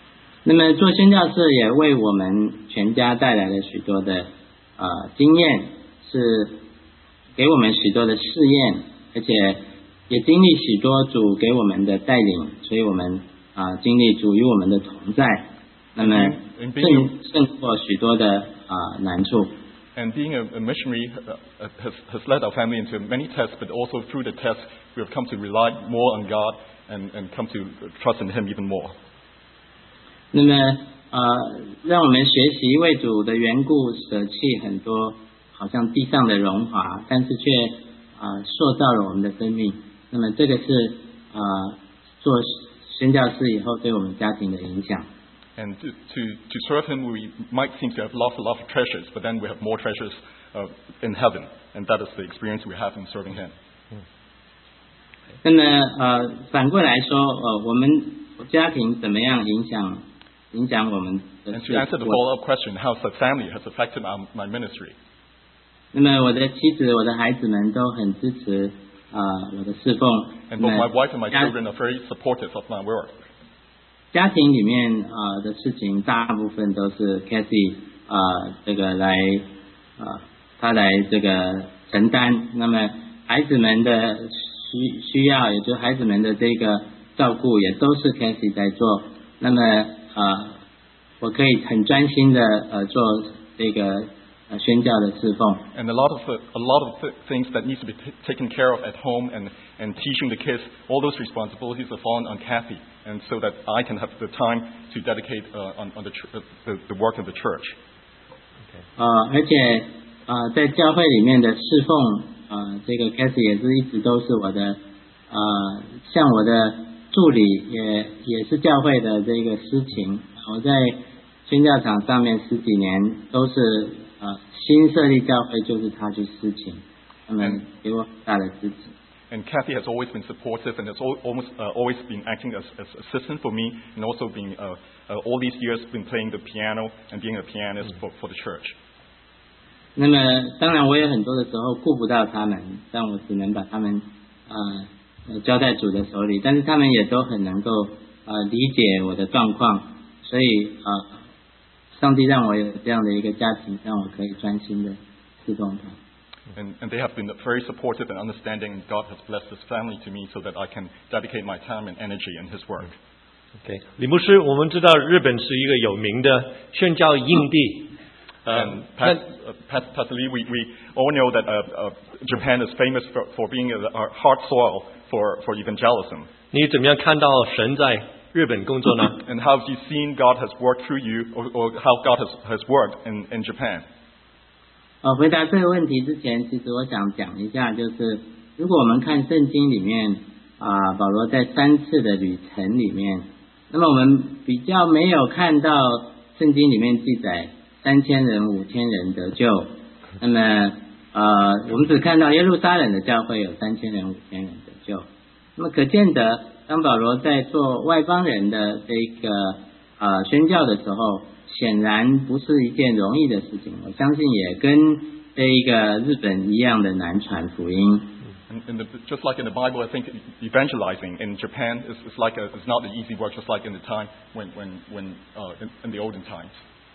那么做宣教士也为我们全家带来了许多的呃经验，是给我们许多的试验，而且也经历许多主给我们的带领，所以我们啊、呃、经历主与我们的同在，那么胜胜过许多的啊、呃、难处。 And being a, a missionary uh, has, has led our family into many tests, but also through the tests we have come to rely more on God and, and come to trust in Him even more. 那么呃，让我们学习为主的缘故舍弃很多好像地上的荣华，但是却啊、呃、塑造了我们的生命。那么这个是啊、呃、做宣教士以后对我们家庭的影响。 And to, to, to serve Him, we might seem to have lost a lot of treasures, but then we have more treasures uh, in heaven, and that is the experience we have in serving Him. 那么呃，反过来说，呃，我们家庭怎么样影响影响我们的 And to answer the follow-up question, how the family has affected my, my ministry. 那么我的妻子、我的孩子们都很支持啊、呃、我的侍奉。 And both my wife and my children are very supportive of my work. 家庭里面啊、呃、的事情，大部分都是 Kathy 啊、呃、这个来啊、呃、他来这个承担。那么孩子们的需需要，也就是孩子们的这个照顾，也都是 Kathy 在做。那么啊、呃，我可以很专心的呃做这个呃宣教的侍奉。 And a lot of the, a lot of the things that needs to be t- taken care of at home and and teaching the kids, all those responsibilities are fallen on Kathy, and so that I can have the time to dedicate uh, on on the, ch- uh, the the work of the church. 呃，而且呃在教会里面的侍奉，呃这个 Kathy 也是一直都是我的呃像我的助理，也也是教会的这个司琴。我在宣教场上面十几年都是呃新设立教会就是他去司琴，他们给我很大的支持。 And Kathy has always been supportive and has al- almost uh, always been acting as, as assistant for me, and also being uh, uh, all these years been playing the piano and being a pianist for for the church. 那么当然我也很多的时候顾不到他们，但我只能把他们呃交在主的手里，但是他们也都很能够呃理解我的状况，所以呃上帝让我有这样的一个家庭，让我可以专心的侍奉他。 And, and they have been very supportive and understanding, and God has blessed this family to me so that I can dedicate my time and energy in His work. OK， 李牧师，我们知道日本是一个有名的宣教印地。 And Pat, uh, Pat, Pastor Lee, we, we all know that uh, uh, Japan is famous for, for being a, a hard soil for, for evangelism. 你怎么样看到神在日本工作呢？ And how have you seen God has worked through you, or, or how God has, has worked in, in Japan? 呃，回答这个问题之前，其实我想讲一下，就是如果我们看圣经里面啊、呃，保罗在三次的旅程里面，那么我们比较没有看到圣经里面记载三千人、五千人得救。那么呃，我们只看到耶路撒冷的教会有三千人、五千人得救。那么可见得，当保罗在做外邦人的这个呃宣教的时候，显然不是一件容易的事情。我相信也跟这一个日本一样的难传福音。 And, and the, just like in the Bible, I think evangelizing in Japan is, is like a, is not an easy work, just like in the time when when when uh, in, in the olden times.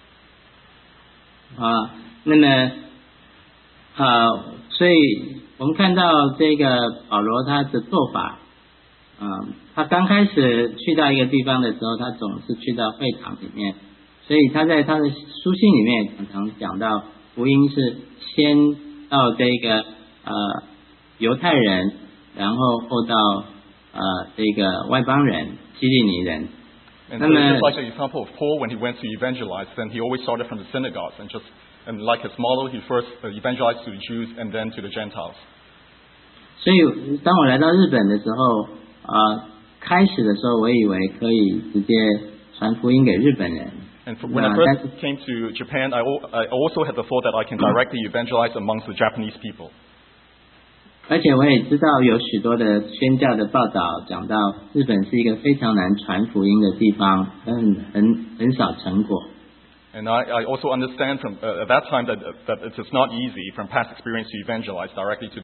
啊，那么啊，所以我们看到这个保罗他的做法，啊，他刚开始去到一个地方的时候，他总是去到会堂里面，所以他在他的书信里面常常讲到福音是先到这个呃犹太人，然后后到呃这个外邦人希利尼人。 And so just like the example of Paul when he went to evangelize, then he always started from the synagogues and just and like his model, he first evangelized to the Jews and then to the Gentiles. 所以当我来到日本的时候，啊、呃，开始的时候我以为可以直接传福音给日本人。 And for, when I first came to Japan, I, I also had the thought that I can directly evangelize amongst the Japanese people. 而且我也知道有许多的宣教的报道讲到日本是一个非常难传福音的地方，很很很少成果。 And I, I also understand from uh, at that time that that it is not easy from past experience to evangelize directly to